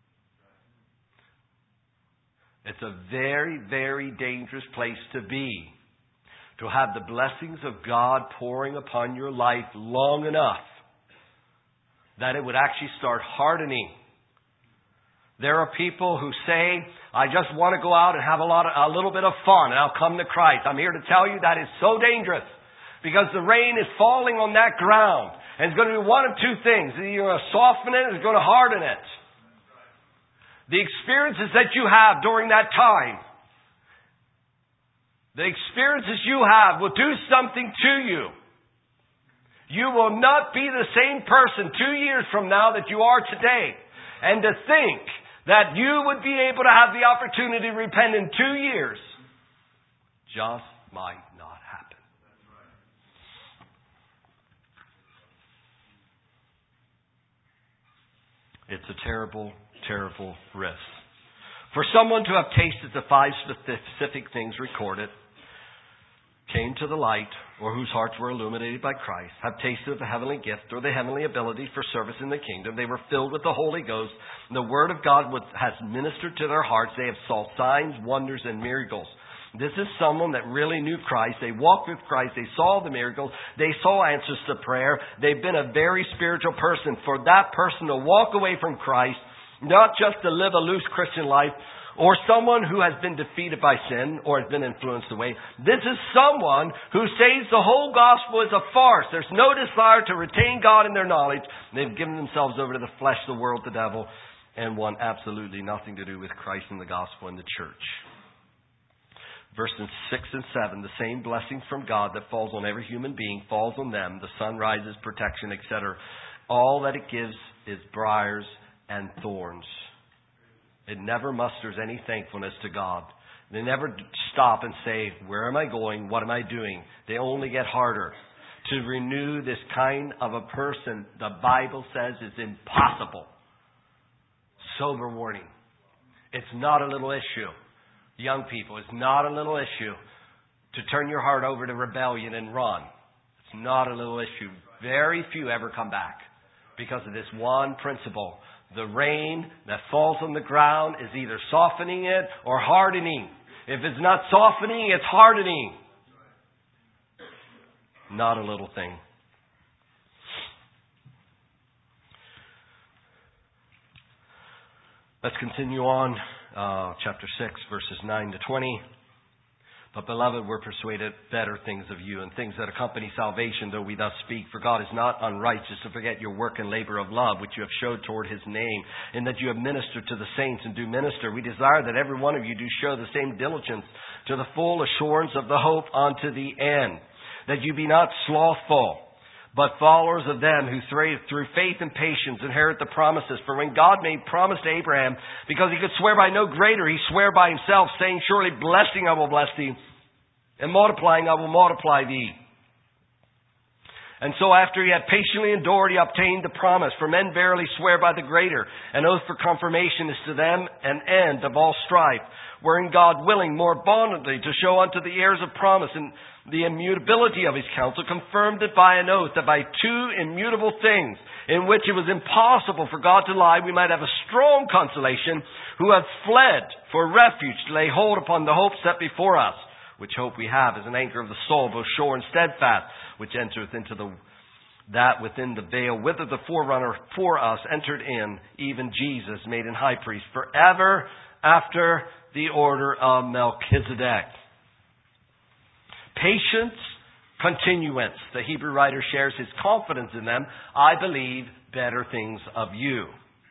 It's a very, very dangerous place to be. To have the blessings of God pouring upon your life long enough that it would actually start hardening. There are people who say, I just want to go out and have a little bit of fun and I'll come to Christ. I'm here to tell you that is so dangerous because the rain is falling on that ground and it's going to do one of two things. Either you're going to soften it or it's going to harden it. The experiences that you have during that time, the experiences you have will do something to you. You will not be the same person 2 years from now that you are today. And to think that you would be able to have the opportunity to repent in 2 years just might not happen. It's a terrible, terrible risk. For someone to have tasted the 5 specific things recorded, came to the light, or whose hearts were illuminated by Christ, have tasted of the heavenly gift or the heavenly ability for service in the kingdom. They were filled with the Holy Ghost. The Word of God has ministered to their hearts. They have saw signs, wonders, and miracles. This is someone that really knew Christ. They walked with Christ. They saw the miracles. They saw answers to prayer. They've been a very spiritual person. For that person to walk away from Christ, not just to live a loose Christian life, or someone who has been defeated by sin or has been influenced away. This is someone who says the whole gospel is a farce. There's no desire to retain God in their knowledge. They've given themselves over to the flesh, the world, the devil, and want absolutely nothing to do with Christ and the gospel and the church. Verses 6 and 7, the same blessing from God that falls on every human being falls on them. The sun rises, protection, etc. All that it gives is briars and thorns. It never musters any thankfulness to God. They never stop and say, where am I going? What am I doing? They only get harder. To renew this kind of a person, the Bible says, is impossible. Sober warning. It's not a little issue. Young people, it's not a little issue to turn your heart over to rebellion and run. It's not a little issue. Very few ever come back because of this one principle. The rain that falls on the ground is either softening it or hardening. If it's not softening, it's hardening. not a little thing. Let's continue on, chapter 6, verses 9 to 20. But beloved, we're persuaded better things of you, and things that accompany salvation, though we thus speak. For God is not unrighteous to forget your work and labor of love, which you have showed toward his name, in that you have ministered to the saints and do minister. We desire that every one of you do show the same diligence to the full assurance of the hope unto the end, that you be not slothful, but followers of them who through faith and patience inherit the promises. For when God made promise to Abraham, because he could swear by no greater, he sware by himself, saying, surely blessing I will bless thee, and multiplying I will multiply thee. And so after he had patiently endured, he obtained the promise. For men verily swear by the greater. An oath for confirmation is to them an end of all strife, wherein God willing more abundantly to show unto the heirs of promise and the immutability of his counsel, confirmed it by an oath, that by two immutable things, in which it was impossible for God to lie, we might have a strong consolation, who have fled for refuge to lay hold upon the hope set before us, which hope we have as an anchor of the soul, both sure and steadfast, which entereth into that within the veil, whither the forerunner for us entered in, even Jesus, made an high priest forever after the order of Melchizedek. Patience, continuance. The Hebrew writer shares his confidence in them. I believe better things of you.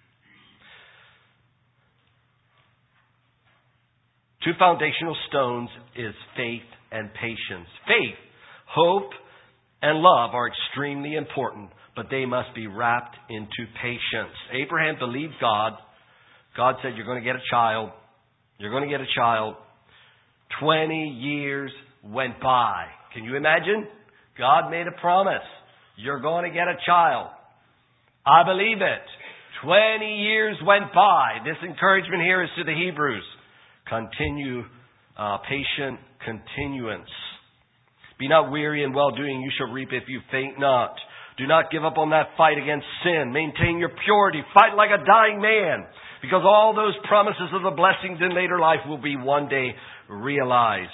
Two foundational stones is faith and patience. Faith, hope, and love are extremely important, but they must be wrapped into patience. Abraham believed God. God said, you're going to get a child. You're going to get a child. 20 years went by. Can you imagine? God made a promise. You're going to get a child. I believe it. 20 years went by. This encouragement here is to the Hebrews. Continue, patient continuance. Be not weary in well-doing. You shall reap if you faint not. Do not give up on that fight against sin. Maintain your purity. Fight like a dying man. Because all those promises of the blessings in later life will be one day realized.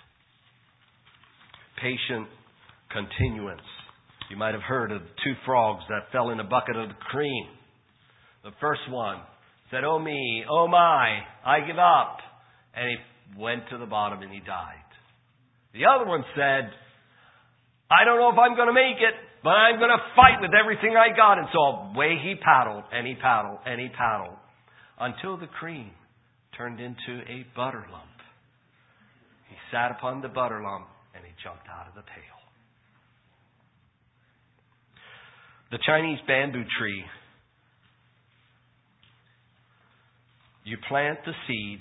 Patient continuance. You might have heard of the two frogs that fell in a bucket of cream. The first one said, oh me, oh my, I give up. And he went to the bottom and he died. The other one said, I don't know if I'm going to make it, but I'm going to fight with everything I got. And so away he paddled and he paddled and he paddled until the cream turned into a butter lump. He sat upon the butter lump and he jumped out of the pail. The Chinese bamboo tree. You plant the seed.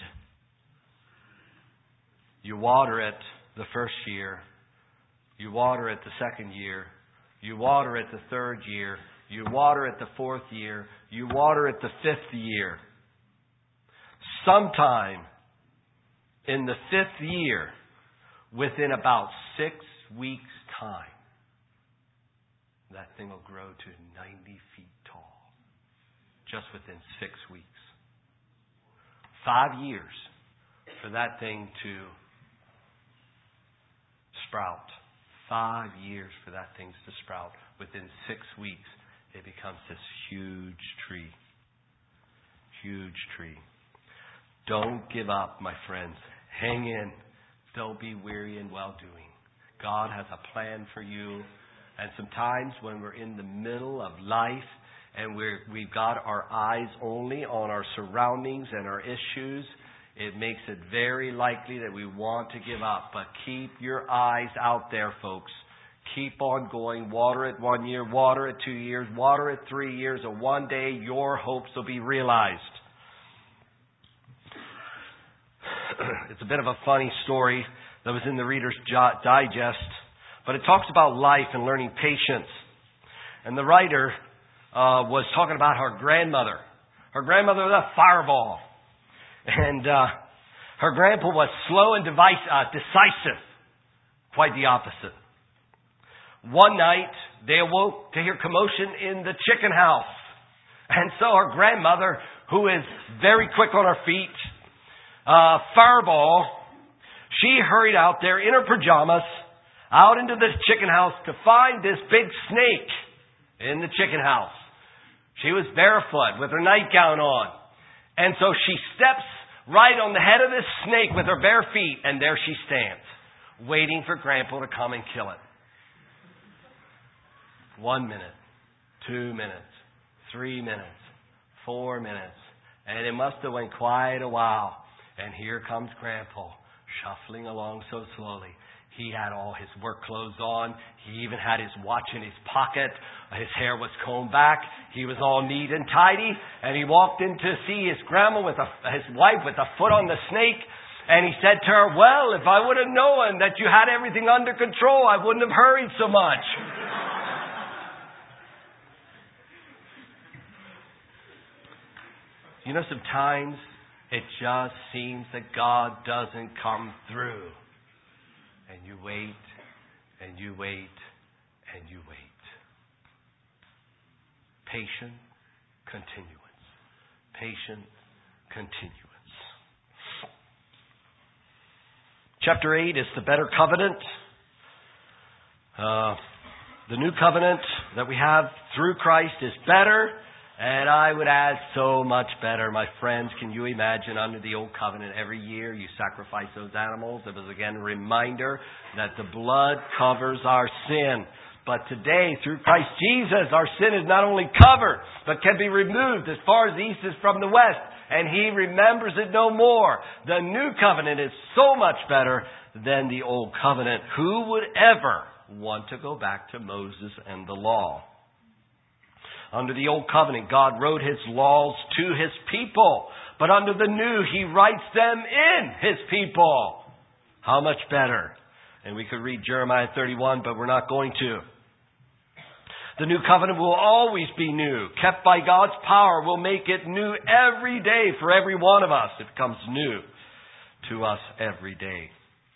You water it the first year. You water it the second year. You water it the third year. You water it the fourth year. You water it the fifth year. Sometime in the fifth year, within about 6 weeks' time, that thing will grow to 90 feet tall. Just within 6 weeks. 5 years for that thing to sprout. 5 years for that thing to sprout. Within 6 weeks, it becomes this huge tree. Huge tree. Don't give up, my friends. Hang in. Don't be weary in well-doing. God has a plan for you. And sometimes when we're in the middle of life and we've got our eyes only on our surroundings and our issues, it makes it very likely that we want to give up. But keep your eyes out there, folks. Keep on going. Water it 1 year, water it 2 years, water it 3 years, and one day your hopes will be realized. It's a bit of a funny story that was in the Reader's Digest, but it talks about life and learning patience. And the writer was talking about her grandmother. Her grandmother was a fireball. And her grandpa was slow and decisive. Quite the opposite. One night, they awoke to hear commotion in the chicken house. And so her grandmother, who is very quick on her feet, fireball, she hurried out there in her pajamas, out into this chicken house to find this big snake in the chicken house. She was barefoot with her nightgown on. And so she steps right on the head of this snake with her bare feet, and there she stands, waiting for Grandpa to come and kill it. 1 minute, 2 minutes, 3 minutes, 4 minutes. And it must have went quite a while. And here comes Grandpa, shuffling along so slowly. He had all his work clothes on. He even had his watch in his pocket. His hair was combed back. He was all neat and tidy. And he walked in to see his grandma his wife with a foot on the snake. And he said to her, "Well, if I would have known that you had everything under control, I wouldn't have hurried so much." You know, sometimes it just seems that God doesn't come through. And you wait, and you wait, and you wait. Patient continuance. Patient continuance. Chapter 8 is the better covenant. The new covenant that we have through Christ is better. And I would add, so much better. My friends, can you imagine under the old covenant, every year you sacrifice those animals? It was again a reminder that the blood covers our sin. But today, through Christ Jesus, our sin is not only covered, but can be removed as far as the east is from the west. And He remembers it no more. The new covenant is so much better than the old covenant. Who would ever want to go back to Moses and the law? Under the old covenant, God wrote His laws to His people. But under the new, He writes them in His people. How much better? And we could read Jeremiah 31, but we're not going to. The new covenant will always be new. Kept by God's power will make it new every day for every one of us. It comes new to us every day.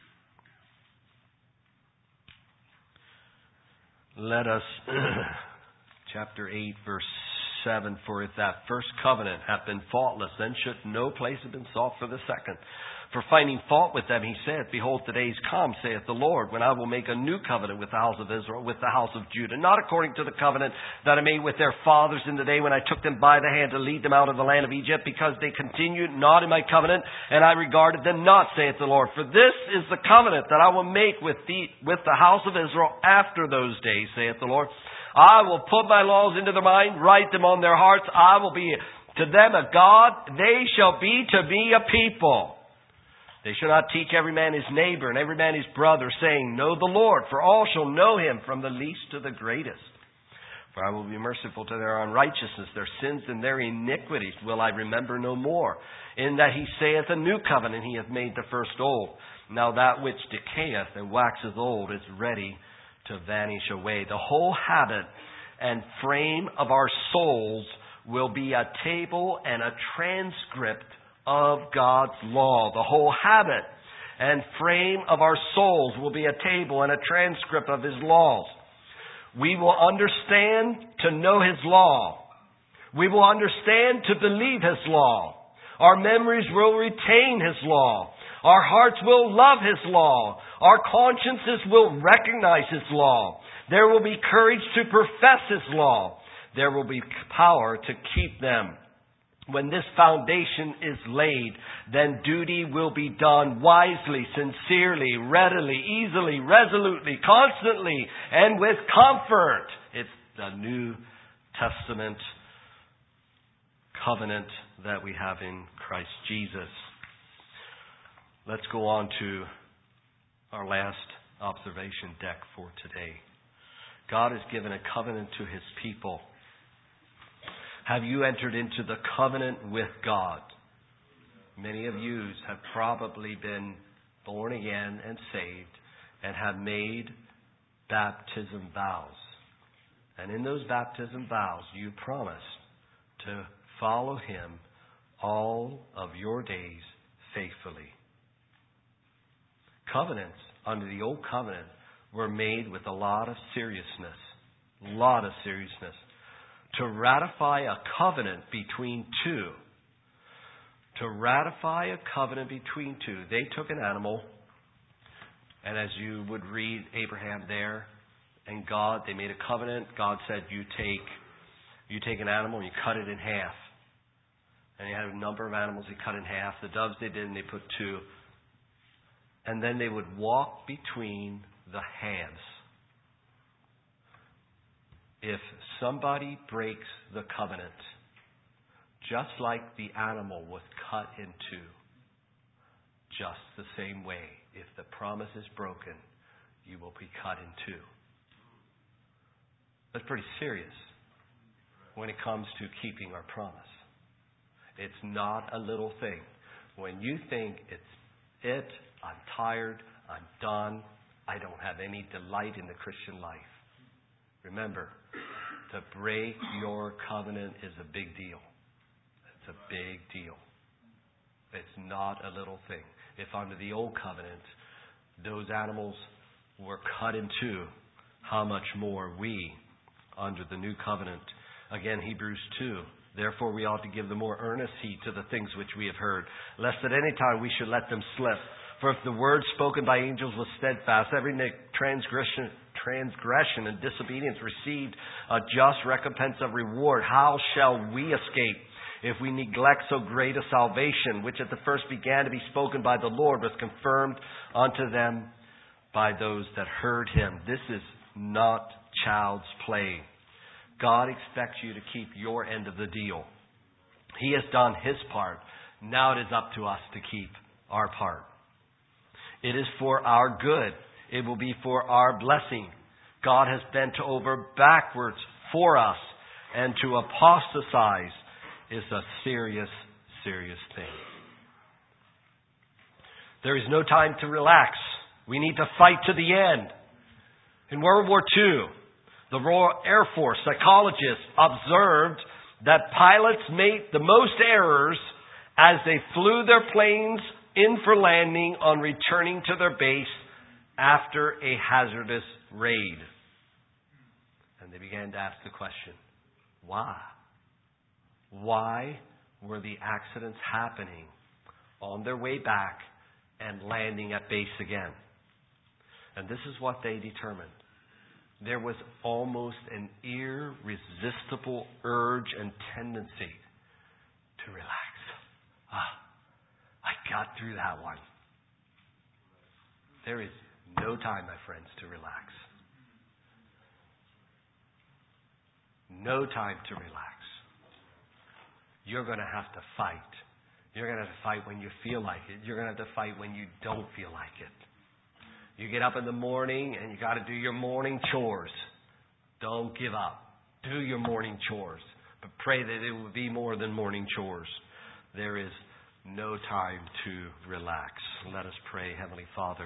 Let us... Chapter 8, verse 7, "For if that first covenant hath been faultless, then should no place have been sought for the second. For finding fault with them, He saith, Behold, the days come, saith the Lord, when I will make a new covenant with the house of Israel, with the house of Judah, not according to the covenant that I made with their fathers in the day when I took them by the hand to lead them out of the land of Egypt, because they continued not in my covenant, and I regarded them not, saith the Lord. For this is the covenant that I will make with the house of Israel after those days, saith the Lord. I will put my laws into their mind, write them on their hearts. I will be to them a God. They shall be to me a people. They shall not teach every man his neighbor and every man his brother, saying, Know the Lord, for all shall know Him, from the least to the greatest. For I will be merciful to their unrighteousness, their sins and their iniquities will I remember no more. In that He saith, A new covenant He hath made the first old. Now that which decayeth and waxeth old is ready to vanish away. The whole habit and frame of our souls will be a table and a transcript of God's law. The whole habit and frame of our souls will be a table and a transcript of His laws. We will understand to know His law. We will understand to believe His law. Our memories will retain His law. Our hearts will love His law. Our consciences will recognize His law. There will be courage to profess His law. There will be power to keep them. When this foundation is laid, then duty will be done wisely, sincerely, readily, easily, resolutely, constantly, and with comfort. It's the New Testament covenant that we have in Christ Jesus. Let's go on to our last observation deck for today. God has given a covenant to His people. Have you entered into the covenant with God? Many of you have probably been born again and saved and have made baptism vows. And in those baptism vows, you promised to follow Him all of your days faithfully. Covenants under the old covenant were made with a lot of seriousness. To ratify a covenant between two. They took an animal, And as you would read Abraham there, and God, they made a covenant. God said, you take an animal and you cut it in half. And he had a number of animals he cut in half. The doves they did, and they put 2. And then they would walk between the halves. If somebody breaks the covenant, just like the animal was cut in 2, just the same way, if the promise is broken, you will be cut in 2. That's pretty serious when it comes to keeping our promise. It's not a little thing. When you think I'm tired, I'm done, I don't have any delight in the Christian life. Remember, to break your covenant is a big deal. It's a big deal. It's not a little thing. If under the old covenant, those animals were cut in 2, how much more we under the new covenant? Again, Hebrews 2. Therefore, we ought to give the more earnest heed to the things which we have heard, lest at any time we should let them slip. For if the word spoken by angels was steadfast, every transgression and disobedience received a just recompense of reward. How shall we escape if we neglect so great a salvation, which at the first began to be spoken by the Lord, was confirmed unto them by those that heard him? This is not child's play. God expects you to keep your end of the deal. He has done his part. Now it is up to us to keep our part. It is for our good. It will be for our blessing. God has bent over backwards for us. And to apostatize is a serious, serious thing. There is no time to relax. We need to fight to the end. In World War II, the Royal Air Force psychologists observed that pilots made the most errors as they flew their planes in for landing on returning to their base after a hazardous raid. And they began to ask the question, why? Why were the accidents happening on their way back and landing at base again? And this is what they determined. There was almost an irresistible urge and tendency to relax. I got through that one. There is no time, my friends, to relax. No time to relax. You're going to have to fight. You're going to have to fight when you feel like it. You're going to have to fight when you don't feel like it. You get up in the morning and you got to do your morning chores. Don't give up. Do your morning chores. But pray that it will be more than morning chores. There is no time to relax. Let us pray. Heavenly Father,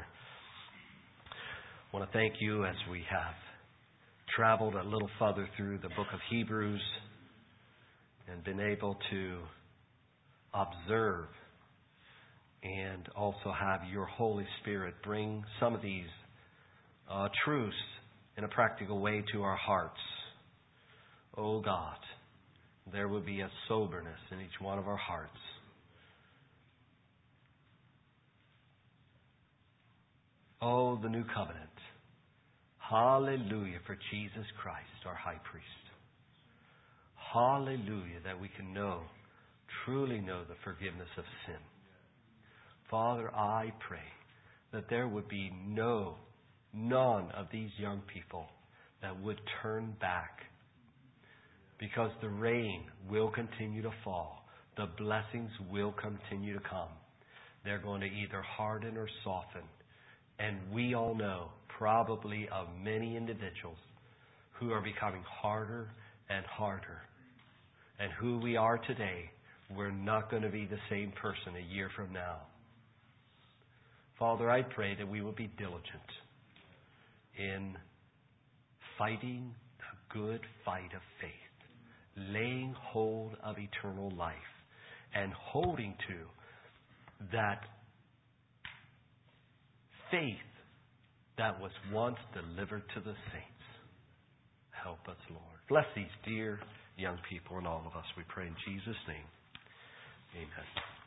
I want to thank you as we have traveled a little further through the book of Hebrews and been able to observe and also have your Holy Spirit bring some of these truths in a practical way to our hearts. Oh God, there will be a soberness in each one of our hearts. Oh, the new covenant. Hallelujah for Jesus Christ, our high priest. Hallelujah that we can truly know the forgiveness of sin. Father, I pray that there would be none of these young people that would turn back, because the rain will continue to fall. The blessings will continue to come. They're going to either harden or soften. And we all know probably of many individuals who are becoming harder and harder. And who we are today, we're not going to be the same person a year from now. Father, I pray that we will be diligent in fighting the good fight of faith, laying hold of eternal life, and holding to that faith that was once delivered to the saints. Help us, Lord. Bless these dear young people and all of us, we pray in Jesus' name. Amen.